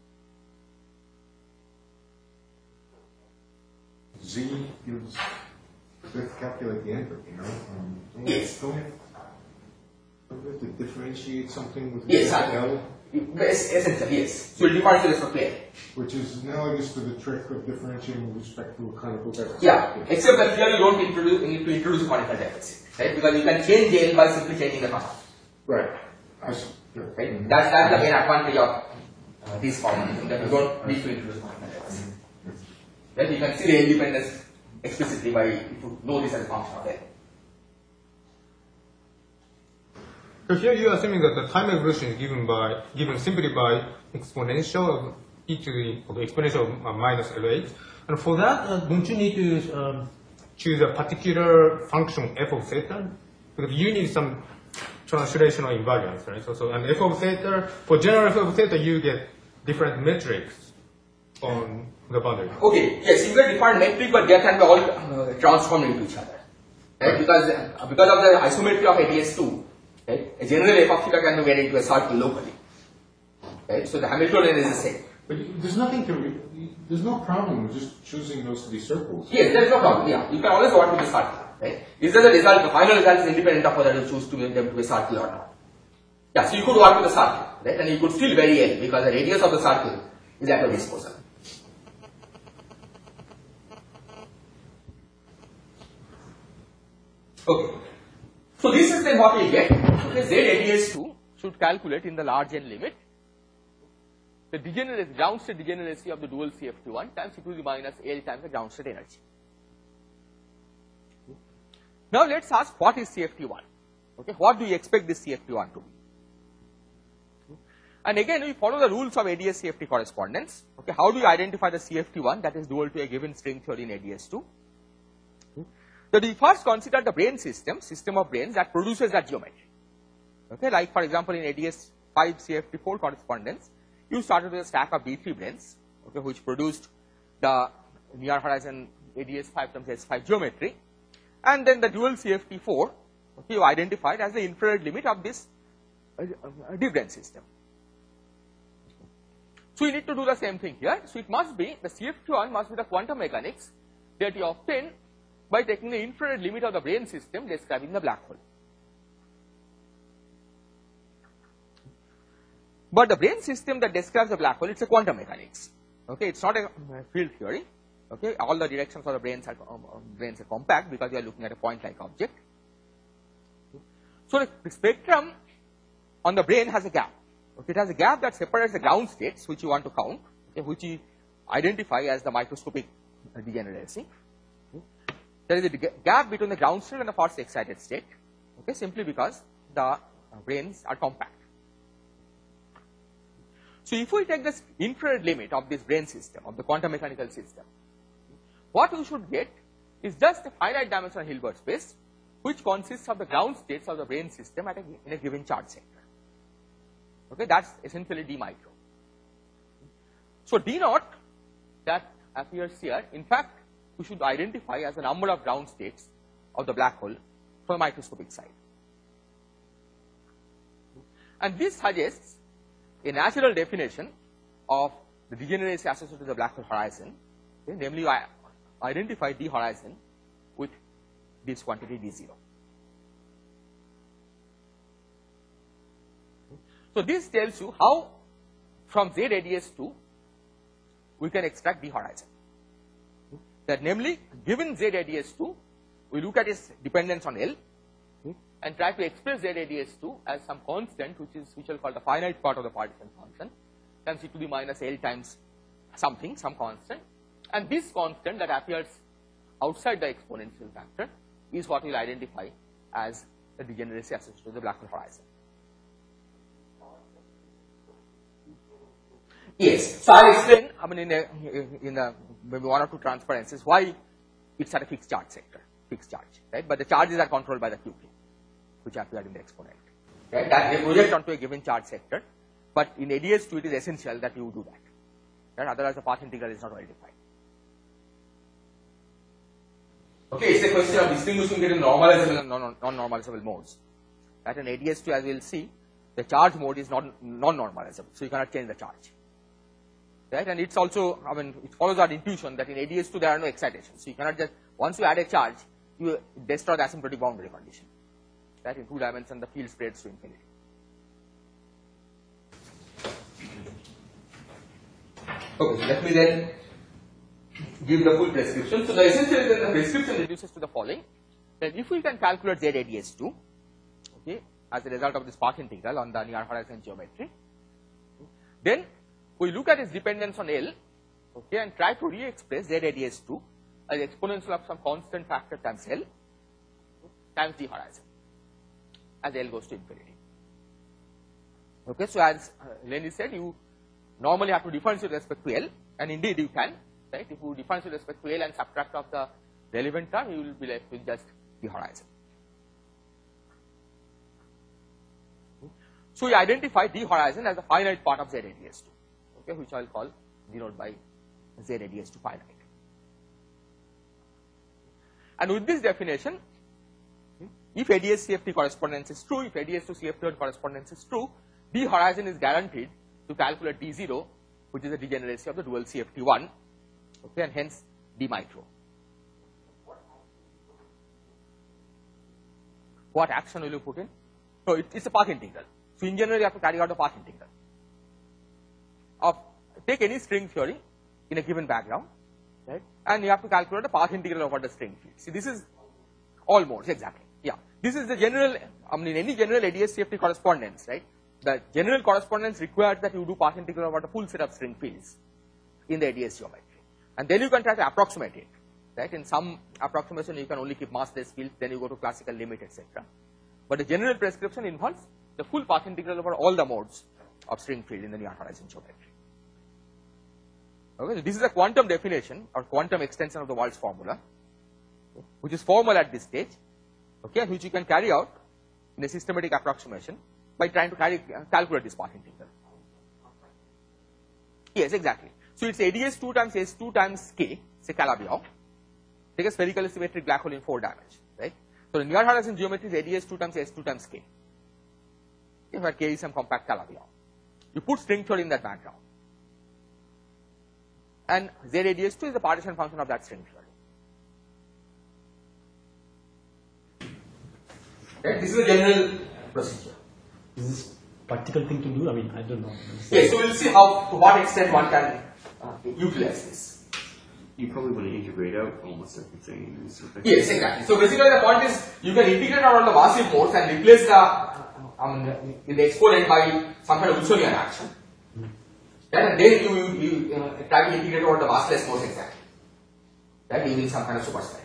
Z gives, let's calculate the entropy, no? Yes. Don't we have to differentiate something with Yes, L? Essentially, yes. So you differentiate this for L. Which is analogous to the trick of differentiating with respect to a conical deficit. Yeah, except that here you don't need to introduce a conical deficit, right? Because you can change L by simply changing the cutoff. Right. I see. Yeah. Right? That's the main advantage of this formalism, that you don't need to introduce a conical deficit. Right? You can see the independence explicitly by if you know this as a function of L. So here you are assuming that the time evolution is given simply by exponential of e to the exponential of minus L8. And for that, don't you need to Choose a particular function f of theta, because you need some translational invariance, right? So and f of theta, for general f of theta, you get different metrics on the boundary. Okay, yes, you get different metric, but they can be all transformed into each other. Right? Because of the isometry of ADS2, right? A general f of theta can be made into a circle locally. Right? So the Hamiltonian is the same. But there's no problem with just choosing those to be circles. Yes, there is no problem. Yeah, you can always work with the circle. Right? Is that the result? The final result is independent of whether you choose to make them to a circle or not. Yeah, so you could work with the circle, right? And you could still vary L because the radius of the circle is at your disposal. Okay. So this is then what we get. Okay, ZADS2 should calculate in the large n limit the degeneracy, ground state degeneracy of the dual CFT1 times e to the minus L times the ground state energy. Now let's ask what is CFT1? Okay, what do we expect this CFT1 to be? And again we follow the rules of ADS CFT correspondence. Okay, how do you identify the CFT1 that is dual to a given string theory in ADS2? So we first consider the brane system of branes that produces that geometry. Okay, like for example in ADS5 CFT4 correspondence, you started with a stack of B3 branes, okay, which produced the near horizon ADS5 times S5 geometry, and then the dual CFT4, okay, you identified as the infrared limit of this de Bruijn system. So you need to do the same thing here. So it must be, the CFT1 must be the quantum mechanics that you obtain by taking the infrared limit of the Bruijn system describing the black hole. But the Bruijn system that describes the black hole, it's a quantum mechanics. Okay, it's not a field theory. Okay, all the directions of the Bruijns are compact because you are looking at a point-like object. So the spectrum on the Bruijn has a gap. Okay, it has a gap that separates the ground states which you want to count, okay, which you identify as the microscopic degeneracy. Okay. There is a gap between the ground state and the first excited state, okay, simply because the Bruijns are compact. So if we take this infrared limit of this Bruijn system, of the quantum mechanical system, what we should get is just a finite dimensional Hilbert space which consists of the ground states of the Bruijn system in a given charge sector. Okay, that's essentially d micro. So d naught that appears here, in fact, we should identify as the number of ground states of the black hole from the microscopic side. And this suggests a natural definition of the degeneracy associated with the black hole horizon, okay, namely I identify d horizon with this quantity d0. So this tells you how from Z radius 2 we can extract d horizon. That namely, given Z radius 2, we look at its dependence on L and try to express Z radius 2 as some constant which we'll call the finite part of the partition function, times e to the minus L times something, some constant, and this constant that appears outside the exponential factor is what we'll identify as the degeneracy associated with the black hole horizon. Yes, so I'll explain, I mean, in the maybe one or two transparencies why it's at a fixed charge sector, fixed charge, right? But the charges are controlled by the QK, which appear in the exponent, right? That they project onto a given charge sector, but in ADS2 it is essential that you do that, right? Otherwise the path integral is not well defined. Okay, it's a question of distinguishing between normalizable and non-normalizable modes. Right? In ADS2, as we will see, the charge mode is non-normalizable, so you cannot change the charge. Right, and it's also, I mean, it follows our intuition that in ADS2 there are no excitations. So you cannot just, once you add a charge, you destroy the asymptotic boundary condition. Right, in 2 dimensions the field spreads to infinity. Okay, so let me then give the full prescription. So the essentially then the prescription reduces to the following: that if we can calculate Z ADS2, okay, as a result of this path integral on the near horizon geometry, then we look at its dependence on L, okay, and try to re-express Z ADS2 as exponential of some constant factor times L times d horizon as L goes to infinity. Okay, so as Lenny said, you normally have to differentiate with respect to L, and indeed you can, right? If you differentiate with respect to L and subtract off the relevant term, you will be left with just d horizon. So we identify d horizon as the finite part of Z ADS2. Okay, which I will call denoted by Z ADS2 finite. And with this definition, if ADS CFT correspondence is true, if ADS to CFT correspondence is true, d horizon is guaranteed to calculate d0, which is the degeneracy of the dual CFT1, okay, and hence d micro. What action will you put in? So it's a path integral. So in general, you have to carry out a path integral. Take any string theory in a given background, right? And you have to calculate the path integral over the string field. See, this is all modes, exactly. Yeah, this is the general, I mean, in any general ADS CFT correspondence, right? The general correspondence requires that you do path integral over the full set of string fields in the ADS geometry. And then you can try to approximate it, right? In some approximation, you can only keep massless fields, then you go to classical limit, etc. But the general prescription involves the full path integral over all the modes of string field in the near horizon geometry. Okay, so this is a quantum definition or quantum extension of the Wahl's formula, which is formal at this stage, okay, which you can carry out in a systematic approximation by trying to calculate this path integral. Yes, exactly. So it's ADS2 times S2 times K, say Calabi-Yau, take a spherical symmetric black hole in 4 dimensions, right? So, in near horizon geometry, the radius 2 times S 2 times K. If I K is some compact Calabi-Yau, you put string theory in that background, and Z radius 2 is the partition function of that string theory. Right? This is the general procedure. Is this practical thing to do? I mean, I don't know. Yes, so we'll see how, to what extent one can utilize this. You probably want to integrate out almost everything. Yes, exactly. So basically the point is, you can integrate around the massive modes and replace the exponent by some kind of Wilsonian action. And then you try to integrate over the massless modes exactly. That using some kind of superscript.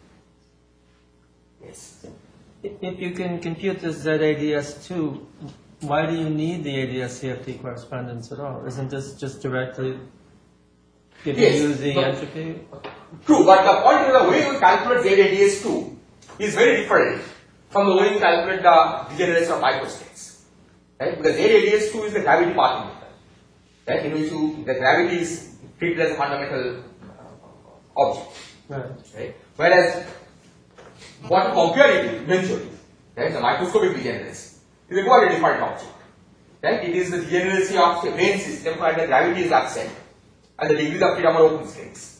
Yes. If you can compute this ZADS2, why do you need the ADS-CFT correspondence at all? Isn't this just directly giving you the entropy? True, but the point is the way we calculate ZADS2 is very different from the way we calculate the degeneration of microstates. Right? Because ZADS2 is the gravity part in it. Right? In which the gravity is treated as a fundamental object. Right? Whereas what you compare it with eventually, right, the microscopic degeneracy is a quite a different object. Right? It is the degeneracy of the main system where the gravity is absent and the degrees of freedom are open states.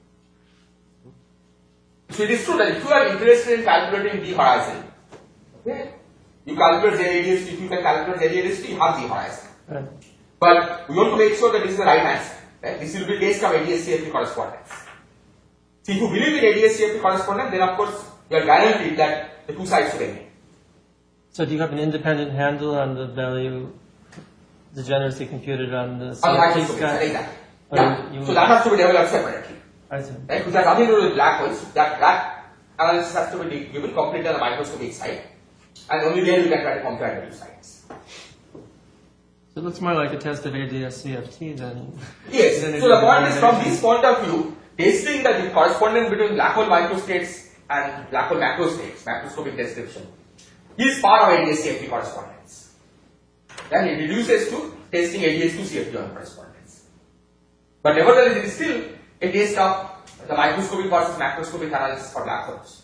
So it is true that if you are interested in calculating the horizon, okay, you calculate Z radius, if you can calculate Z radius, you have the horizon. Right. But we want to make sure that this is the right answer. Right? This will be based on ADS-CFT correspondence. See, if you believe in ADS-CFT correspondence, then of course you are guaranteed that the two sides will agree. So do you have an independent handle on the value degeneracy computed on the On the CFT microscope, sky? exactly. Or Yeah. you- So that has to be developed separately. I see. Right? Which has nothing to do with black holes. That analysis has to be given completely on the microscopic side. And only then you can try to compare the two sides. So it looks more like a test of ADS-CFT than... Yes. than it So the is point is, from degeneration. this point of view, testing the correspondence between black hole microstates and black hole macrostates, macroscopic description, is part of ADS-CFT correspondence. Then it reduces to testing ADS-CFT on correspondence. But nevertheless, it is still a test of the microscopic versus macroscopic analysis for black holes.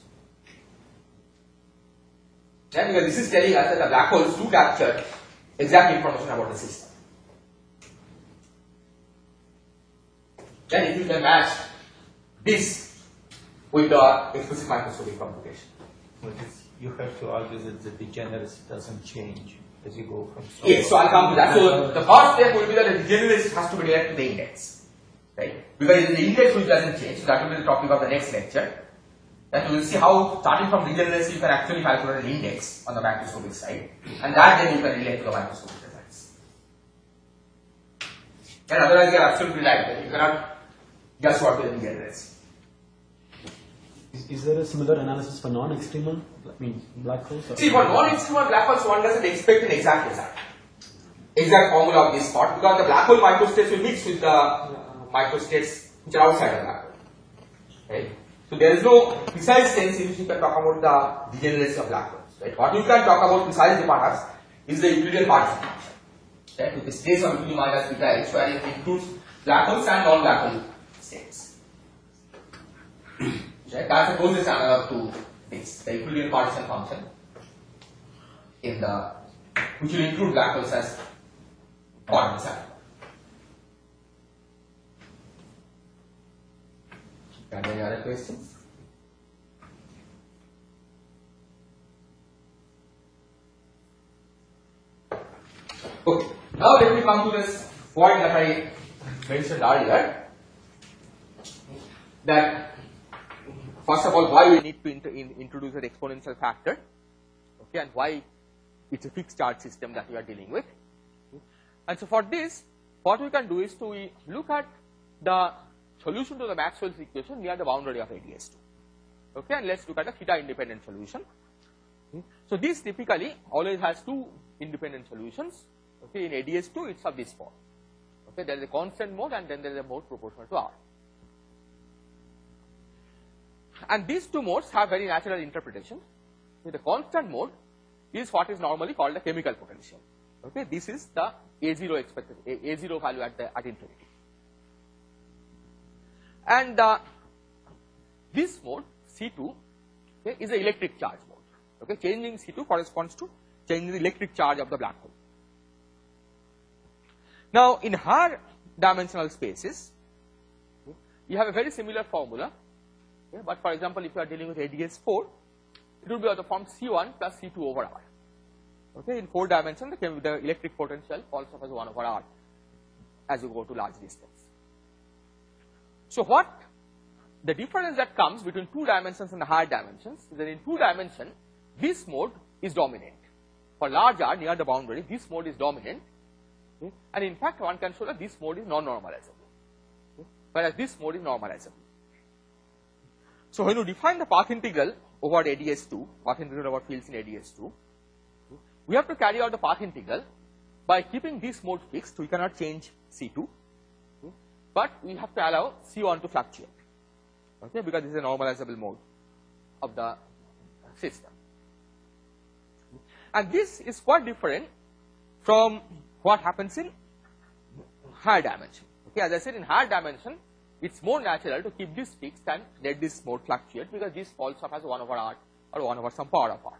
Yeah, because this is telling us that the black holes do capture exact information about the system. Then if you can match this with the explicit microscopic computation. You have to argue that the degeneracy doesn't change as you go from. Yes, so I'll come to that. So the first step will be that the degeneracy has to be related to the index. Right? Because it is the index which doesn't change. So that will be the topic of the next lecture. That we will see how, starting from degeneracy, you can actually calculate an index on the macroscopic side. And that then you can relate to the microscopic results. And otherwise you are absolutely right that you cannot guess what will degeneracy. Is there a similar analysis for non-extremal? I mean, black holes? Or See, for non-extremal black holes, one doesn't expect an exact result. Exact formula of this part, because the black hole microstates will mix with the microstates which are outside the black hole. Right? So there is no precise sense in which you can talk about the degeneracy of black holes. Right? What you can talk about precisely perhaps is the Euclidean partition function. Right? With the states of Euclidean minus beta h, where it includes black holes and non-black hole states. Right? That's the closest analog to this, the Euclidean partition function, in the which will include black holes as part of the sample. Are there any other questions? Okay, now let me come to this point that I mentioned earlier, that first of all, why we need to introduce an exponential factor, okay, and why it's a fixed charge system that we are dealing with. And so for this, what we can do is to look at the solution to the Maxwell's equation near the boundary of ADS2. Okay, and let's look at the theta independent solution. So this typically always has two independent solutions. Okay, in ADS2 it's of this form. Okay, there is a constant mode and then there is a mode proportional to R. And these two modes have very natural interpretation. So the constant mode is what is normally called the chemical potential. Okay, this is the A0 expected A0 value at infinity. And this mode C2, okay, is the electric charge mode. Okay, changing C2 corresponds to changing the electric charge of the black hole. Now, in higher dimensional spaces, you have a very similar formula, okay, but for example, if you are dealing with ADS4, it will be of the form C1 plus C2 over R. Okay, in 4 dimensions, the electric potential falls off as 1 over R as you go to large distance. So, what the difference that comes between 2 dimensions and the higher dimensions is that in 2 dimensions, this mode is dominant. For large R near the boundary, this mode is dominant, okay, and in fact, one can show that this mode is non-normalizable, okay, whereas this mode is normalizable. So, when you define the path integral over ADS2, path integral over fields in ADS2, we have to carry out the path integral by keeping this mode fixed. We cannot change C2, but we have to allow C1 to fluctuate, okay, because this is a normalizable mode of the system. And this is quite different from what happens in higher dimension. Okay, as I said, in higher dimension, it's more natural to keep this fixed and let this mode fluctuate because this falls off as 1 over R or 1 over some power of R.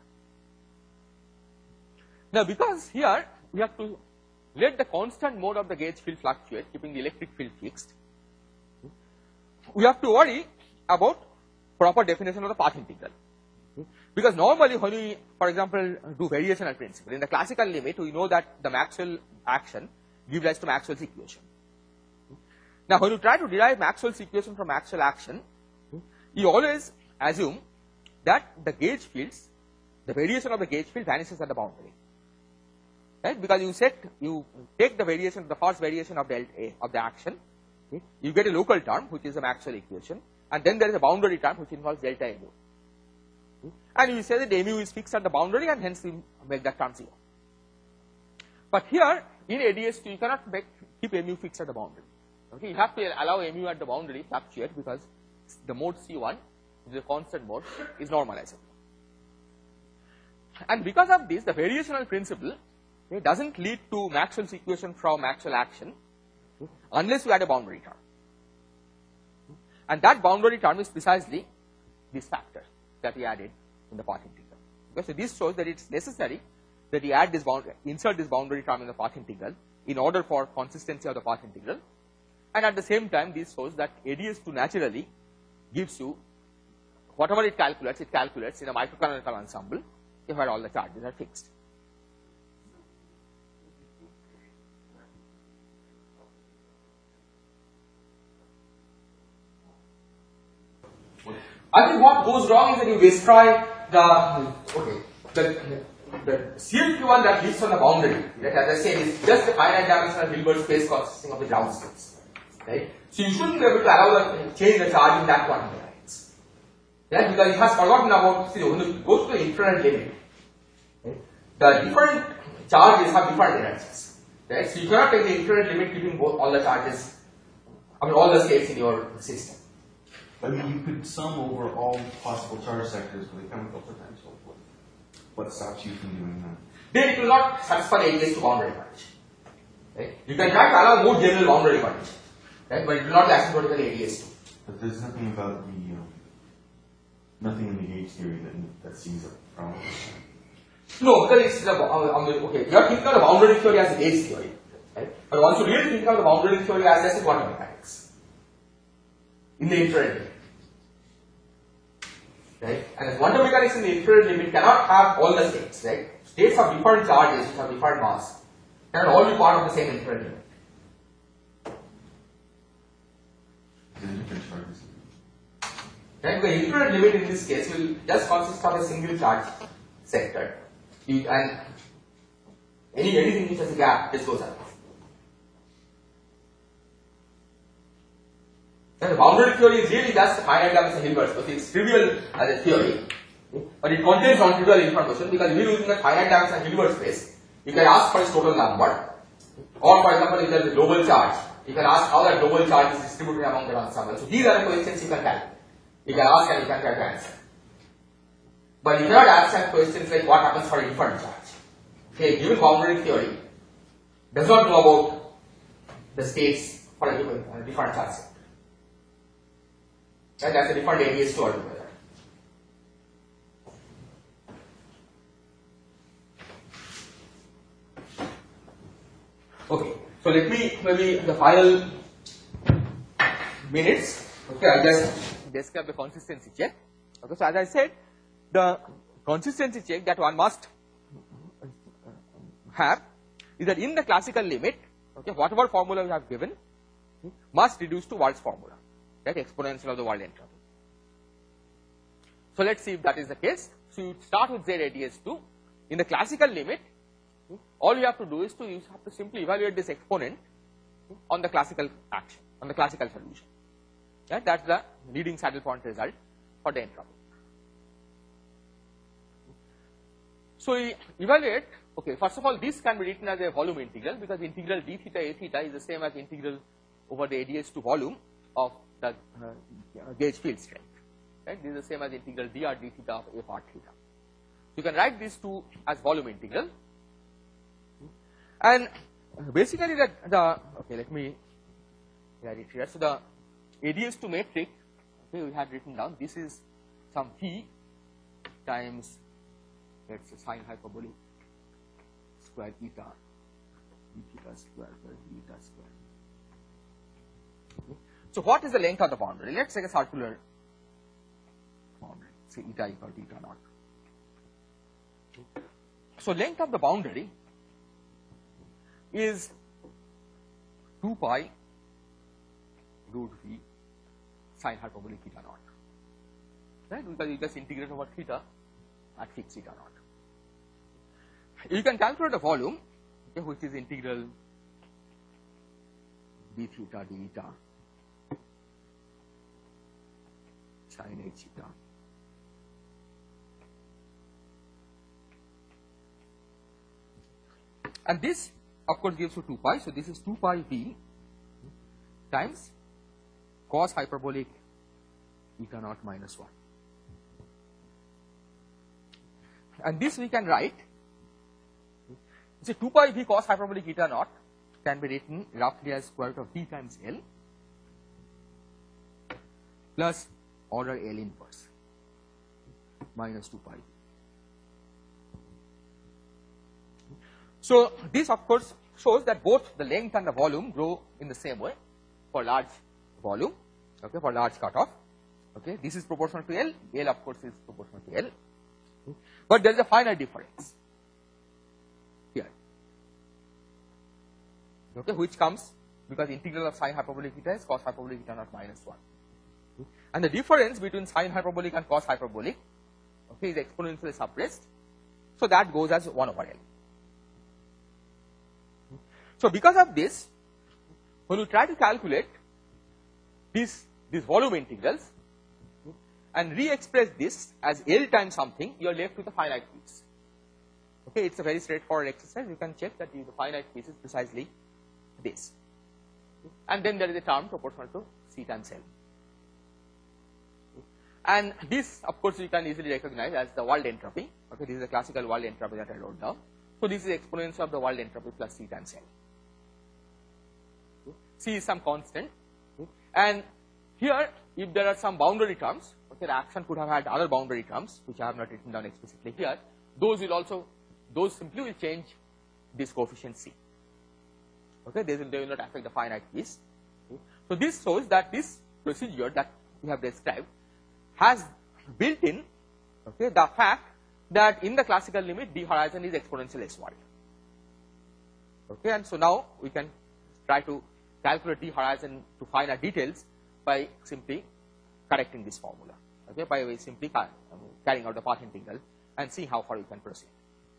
Now, because here we have to let the constant mode of the gauge field fluctuate, keeping the electric field fixed, we have to worry about proper definition of the path integral. Because normally when we, for example, do variational principle, in the classical limit, we know that the Maxwell action gives rise to Maxwell's equation. Now, when you try to derive Maxwell's equation from Maxwell action, you always assume that the gauge fields, the variation of the gauge field vanishes at the boundary. Right? Because you take the variation, the first variation of the action, okay, you get a local term which is the Maxwell equation, and then there is a boundary term which involves delta mu. Okay? And you say that mu is fixed at the boundary, and hence you make that term 0. But here in ADS2 you cannot keep mu fixed at the boundary. Okay, you have to allow mu at the boundary fluctuate because the mode C1, which is a constant mode, is normalizable. And because of this, the variational principle, okay, doesn't lead to Maxwell's equation from Maxwell action, okay, unless you add a boundary term. And that boundary term is precisely this factor that we added in the path integral. Okay, so this shows that it's necessary that we add this insert this boundary term in the path integral in order for consistency of the path integral. And at the same time, this shows that ADS2 naturally gives you whatever it calculates in a microcanonical ensemble, where all the charges are fixed. I think what goes wrong is that you destroy the CFQ1 that lives on the boundary, that as I said is just a finite dimensional Hilbert space consisting of the ground states. Right? So you shouldn't be able to allow the change the charge in that quantum mechanics. Right? Because it has forgotten about, see, when it goes to the infrared limit, right, the different charges have different energies. Right? So you cannot take the infrared limit keeping all the charges, all the states in your system. I mean, you could sum over all possible charge sectors with a chemical potential. What stops you from doing that? Then it will not satisfy the ADS2 boundary condition. Right? You can try to allow more general boundary condition, right? But it will not be asymptotically ADS2. But there's nothing about the nothing in the gauge theory that sees a problem. No, because it's okay. You are thinking of the boundary theory as a gauge theory, right? But once you really think of the boundary theory as quantum mechanics in the infrared limit. Right? And the quantum mechanics in the infrared limit cannot have all the states, right? States of different charges which have different mass cannot all be part of the same infrared limit. Right? The infrared limit in this case will just consist of a single charge sector. And anything which has a gap just goes up. And the boundary theory is really just finite dimensional Hilbert space. It's trivial as a theory, but it contains non-trivial information because if you are using a finite dimensional Hilbert space, you can ask for its total number, or for example, if there is a global charge, you can ask how that global charge is distributed among the ensemble. So these are the questions you can calculate. You can ask and you can try to answer. But you cannot answer questions like what happens for a different charge. Okay, given boundary theory does not know about the states for a different charge. And that's a different ADS2 altogether. Okay, so let me maybe the final minutes. Okay, I'll just describe the consistency check. Okay, so as I said, the consistency check that one must have is that in the classical limit, okay, whatever formula we have given must reduce to Wald's formula, right, exponential of the Wald entropy. So let's see if that is the case. So you start with ZADS2. In the classical limit, all you have to do is you have to simply evaluate this exponent on the classical action, on the classical solution. Right? That's the leading saddle point result for the entropy. So we evaluate, okay, first of all, this can be written as a volume integral because integral d theta a theta is the same as integral over the ADS2 volume of the gauge field strength. Right? This is the same as integral dr d theta of a part theta. You can write these two as volume integral. And basically okay, let me write it here. So the ADS2 metric, okay, we had written down, this is some phi times, let's say, sine hyperbolic square eta, d theta square plus d eta square. Okay. So what is the length of the boundary? Let's take a circular boundary, say eta equal to eta naught. So length of the boundary is 2 pi root v sine hyperbolic theta naught, right? Because you just integrate over theta at fixed theta naught. You can calculate the volume, okay, which is integral d theta d eta sine h theta. And this of course gives you 2 pi, so this is 2 pi v times cos hyperbolic eta naught minus 1. And this we can write, so 2 pi v cos hyperbolic eta naught can be written roughly as square root of d times L plus order L inverse minus 2 pi. So this of course shows that both the length and the volume grow in the same way for large volume, okay, for large cutoff. Okay, this is proportional to L, L of course is proportional to L, but there is a finite difference here, okay, which comes because integral of sine hyperbolic theta is cos hyperbolic theta naught minus 1, and the difference between sine hyperbolic and cos hyperbolic, okay, is exponentially suppressed, so that goes as 1 over L. So because of this, when you try to calculate these volume integrals and re-express this as L times something, you are left with a finite piece. Okay, it's a very straightforward exercise. You can check that the finite piece is precisely this. And then there is a term proportional to C times L. And this, of course, you can easily recognize as the Wald entropy. Okay, this is the classical Wald entropy that I wrote down. So this is exponential of the Wald entropy plus C times L. C is some constant, and here if there are some boundary terms, okay, the action could have had other boundary terms which I have not written down explicitly here, those simply will change this coefficient C. Okay, they will not affect the finite piece. Okay. So this shows that this procedure that we have described has built in, okay, the fact that in the classical limit d horizon is exponential s Wald. Okay, and so now we can try to calculate d horizon to finite details by simply correcting this formula, okay, by simply carrying out the path integral and see how far we can proceed.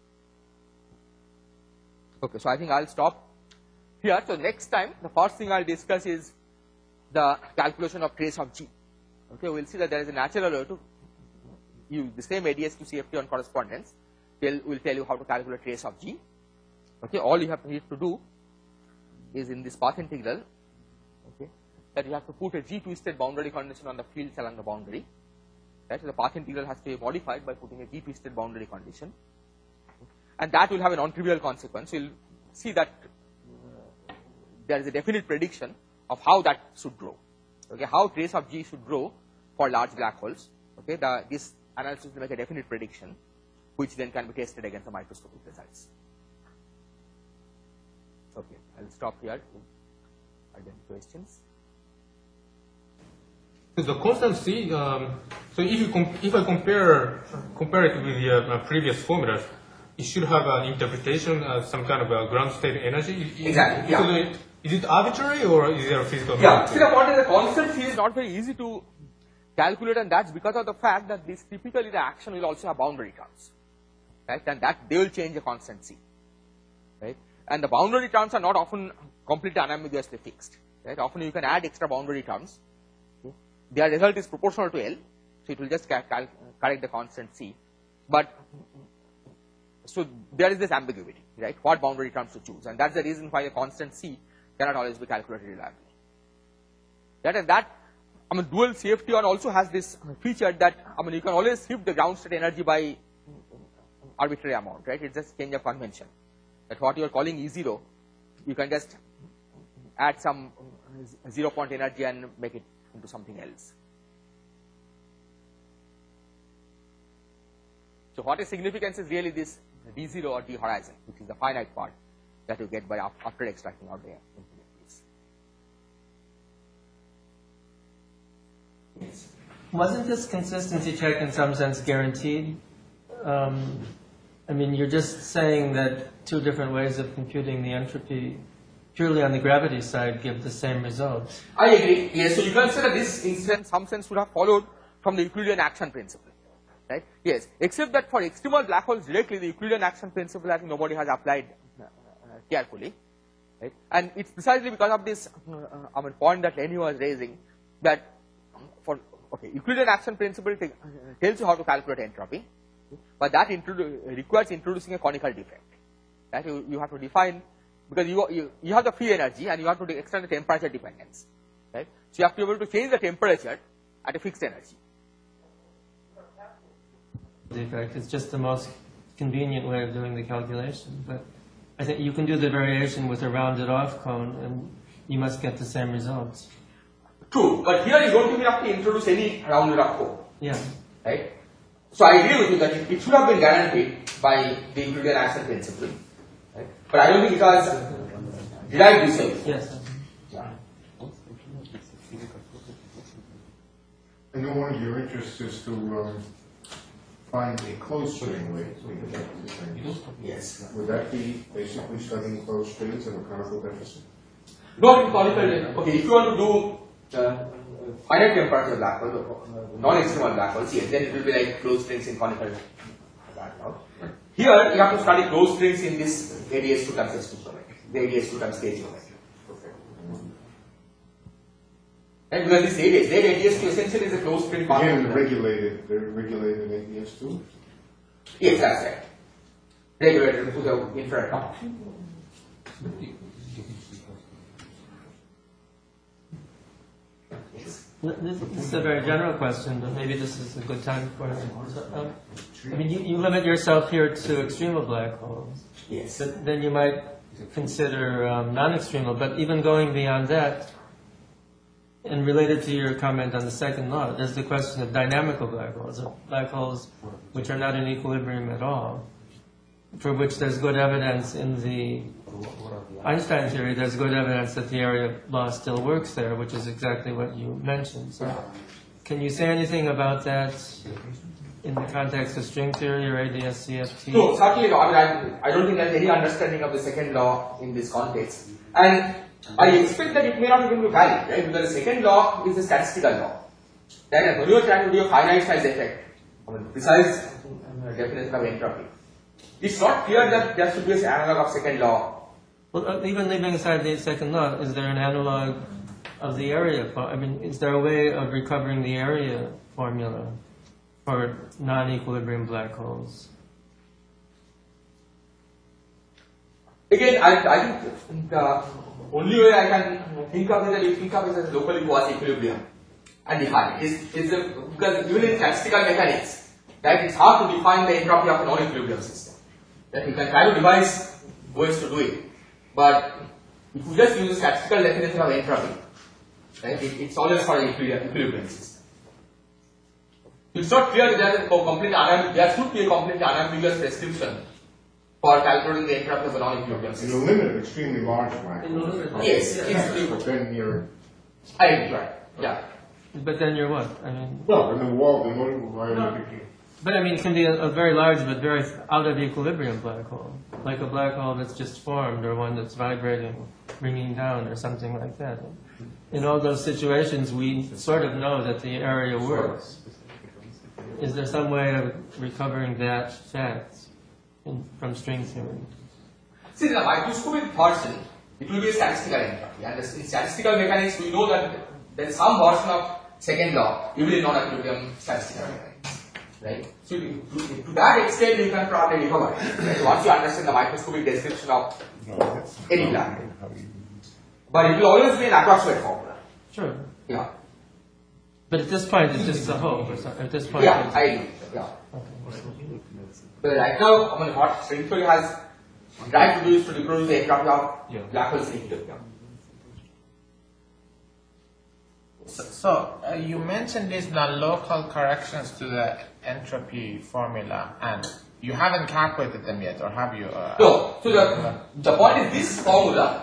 Okay, so I think I'll stop here. So next time, the first thing I'll discuss is the calculation of trace of G. Okay, we'll see that there is a natural way to use the same ADS to CFT on correspondence. We'll tell you how to calculate trace of G. Okay, all you need to do is in this path integral, okay, that you have to put a G twisted boundary condition on the fields along the boundary. Right, so the path integral has to be modified by putting a G twisted boundary condition, and that will have a non-trivial consequence. You'll see that there is a definite prediction of how that should grow. Okay, how trace of G should grow for large black holes. Okay, this analysis will make a definite prediction, which then can be tested against the microscopic results. Okay, I'll stop here. Are there any questions? The constant C. So if I compare it with the previous formulas, it should have an interpretation, some kind of a ground state energy. Exactly. Yeah. Is it arbitrary or is there a physical? Yeah. See, the point is the constant C is not very easy to calculate, and that's because of the fact that this typically the action will also have boundary terms, right? And that they will change the constant C, right? And the boundary terms are not often completely unambiguously fixed, right? Often you can add extra boundary terms. Okay? Their result is proportional to L, so it will just correct the constant C. But so there is this ambiguity, right? What boundary terms to choose, and that's the reason why the constant C cannot always be calculated reliably. And that, I mean, dual CFT1 also has this feature that, I mean, you can always shift the ground state energy by arbitrary amount, right? It's just change of convention. That what you are calling E0, you can just add some 0 point energy and make it into something else. So what is significance is really this D0 or D horizon, which is the finite part that you get by after extracting out the infinite piece. Yes. Wasn't this consistency check in some sense guaranteed? I mean, you're just saying that two different ways of computing the entropy purely on the gravity side give the same results. I agree. Yes. So you can say that this incident in some sense would have followed from the Euclidean action principle. Right? Yes. Except that for extremal black holes directly, the Euclidean action principle I think nobody has applied carefully. Right? And it's precisely because of this point that Lenny was raising, that for Euclidean action principle tells you how to calculate entropy, but that requires introducing a conical defect. Right? You have to define, because you have the free energy and you have to extend the temperature dependence. Right? So you have to be able to change the temperature at a fixed energy. Defect. It's just the most convenient way of doing the calculation, but I think you can do the variation with a rounded off cone and you must get the same results. True, but here you don't even have to introduce any rounded off cone. Yeah. Right? So I agree with you that it should have been guaranteed by the Euclidean action principle. Right? But I don't think it was derived this way. Yes. I know one of your interests is to find a closed string way to get to things. Yes. Would that be basically studying closed strings of a conical deficit? Not in conical. Okay, if you want to do finite temperature black hole, non-extremal black holes, yes, then it will be like closed strings in conical black hole. Here, you have to study closed strings in this ADS2 times S2 domain, the ADS2 times stage domain. And because this ADS2 essentially is a closed string Again, the regulated ADS too? Yes, that's right. Regulated to the infrared count. This is a very general question, but maybe this is a good time for it. So, I mean, you limit yourself here to extremal black holes. Yes. But then you might consider non-extremal, but even going beyond that, and related to your comment on the second law, there's the question of dynamical black holes which are not in equilibrium at all, for which there's good evidence in the Einstein theory, there's good evidence that the area law still works there, which is exactly what you mentioned. So, can you say anything about that in the context of string theory or ADS-CFT? No, certainly not. I don't think there's any understanding of the second law in this context. And I expect that it may not even be valid, right? Because the second law is a statistical law. Right? And when you are trying to do a finite size effect, precise definition of entropy, it's not clear that there should be an analog of second law. Well, even leaving aside the second law, is there an analog of the area? I mean, is there a way of recovering the area formula for non-equilibrium black holes? Again, I think the only way I can think of it that you think of it as locally quasi-equilibrium and define it is because even in statistical mechanics, right, it's hard to define the entropy of a non-equilibrium system. That you can try to devise ways to do it, but if you just use a statistical definition of entropy, right, it's always for an equilibrium system. It's not clear that there should be a completely unambiguous prescription for calculating the entropy of a non-equilibrium In a system. limited, extremely large black hole. Yes, But then you're, I agree, right. Yeah. But then you're what? I mean, well, in the wall, the molecular biology. but I mean, it can be a very large but very out of equilibrium black hole, like a black hole that's just formed, or one that's vibrating, bringing down, or something like that. In all those situations, we sort of know that the area works. Is there some way of recovering that fact from string theory? See, in a microscopic version, it will be a statistical entropy. And in statistical mechanics, we know that there is some version of second law, even in non-equilibrium statistical mechanics. Right? So, to that extent, you can probably recover it. Right? Once you understand the microscopic description of any black hole. But it will always be an approximate formula. Sure. Yeah. But at this point, it's just a hope. Or something. At this point, Yeah, it's- I agree. Yeah. But right now, I mean, what string theory has tried to do is to reproduce the entropy of black holes in equilibrium. So you mentioned these non-local corrections to the entropy formula, and you haven't calculated them yet, or have you? No. So the point is this formula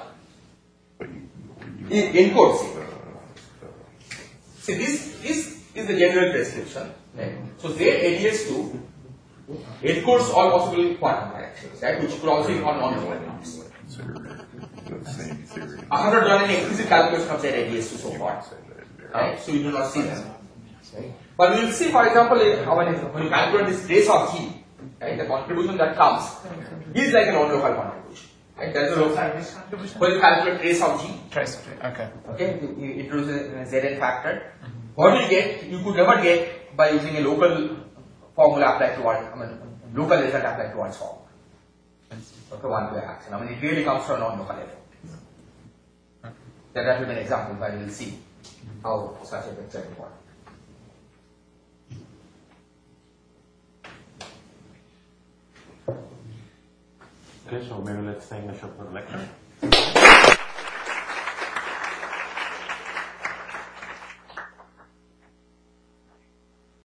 encodes it. See, this is the general prescription. Right? So Z ADS2 encodes all possible quantum corrections, right? Which could also be on non-local terms. I have not done any explicit calculation of Z ADS2 so far. Right? So you do not see them. Right? But we will see, for example, when you calculate this trace of G, right, the contribution that comes is like a non-local contribution. Right? There is a local contribution. When you calculate trace of G, Okay. okay, you introduce a Zn factor. What you get, you could never get by using a local formula applied to one, local result applied to one's form. Okay, one-way action. It really comes from a non-local effect. That will be an example where we will see how such effects are important. Okay, so maybe let's finish up the lecture.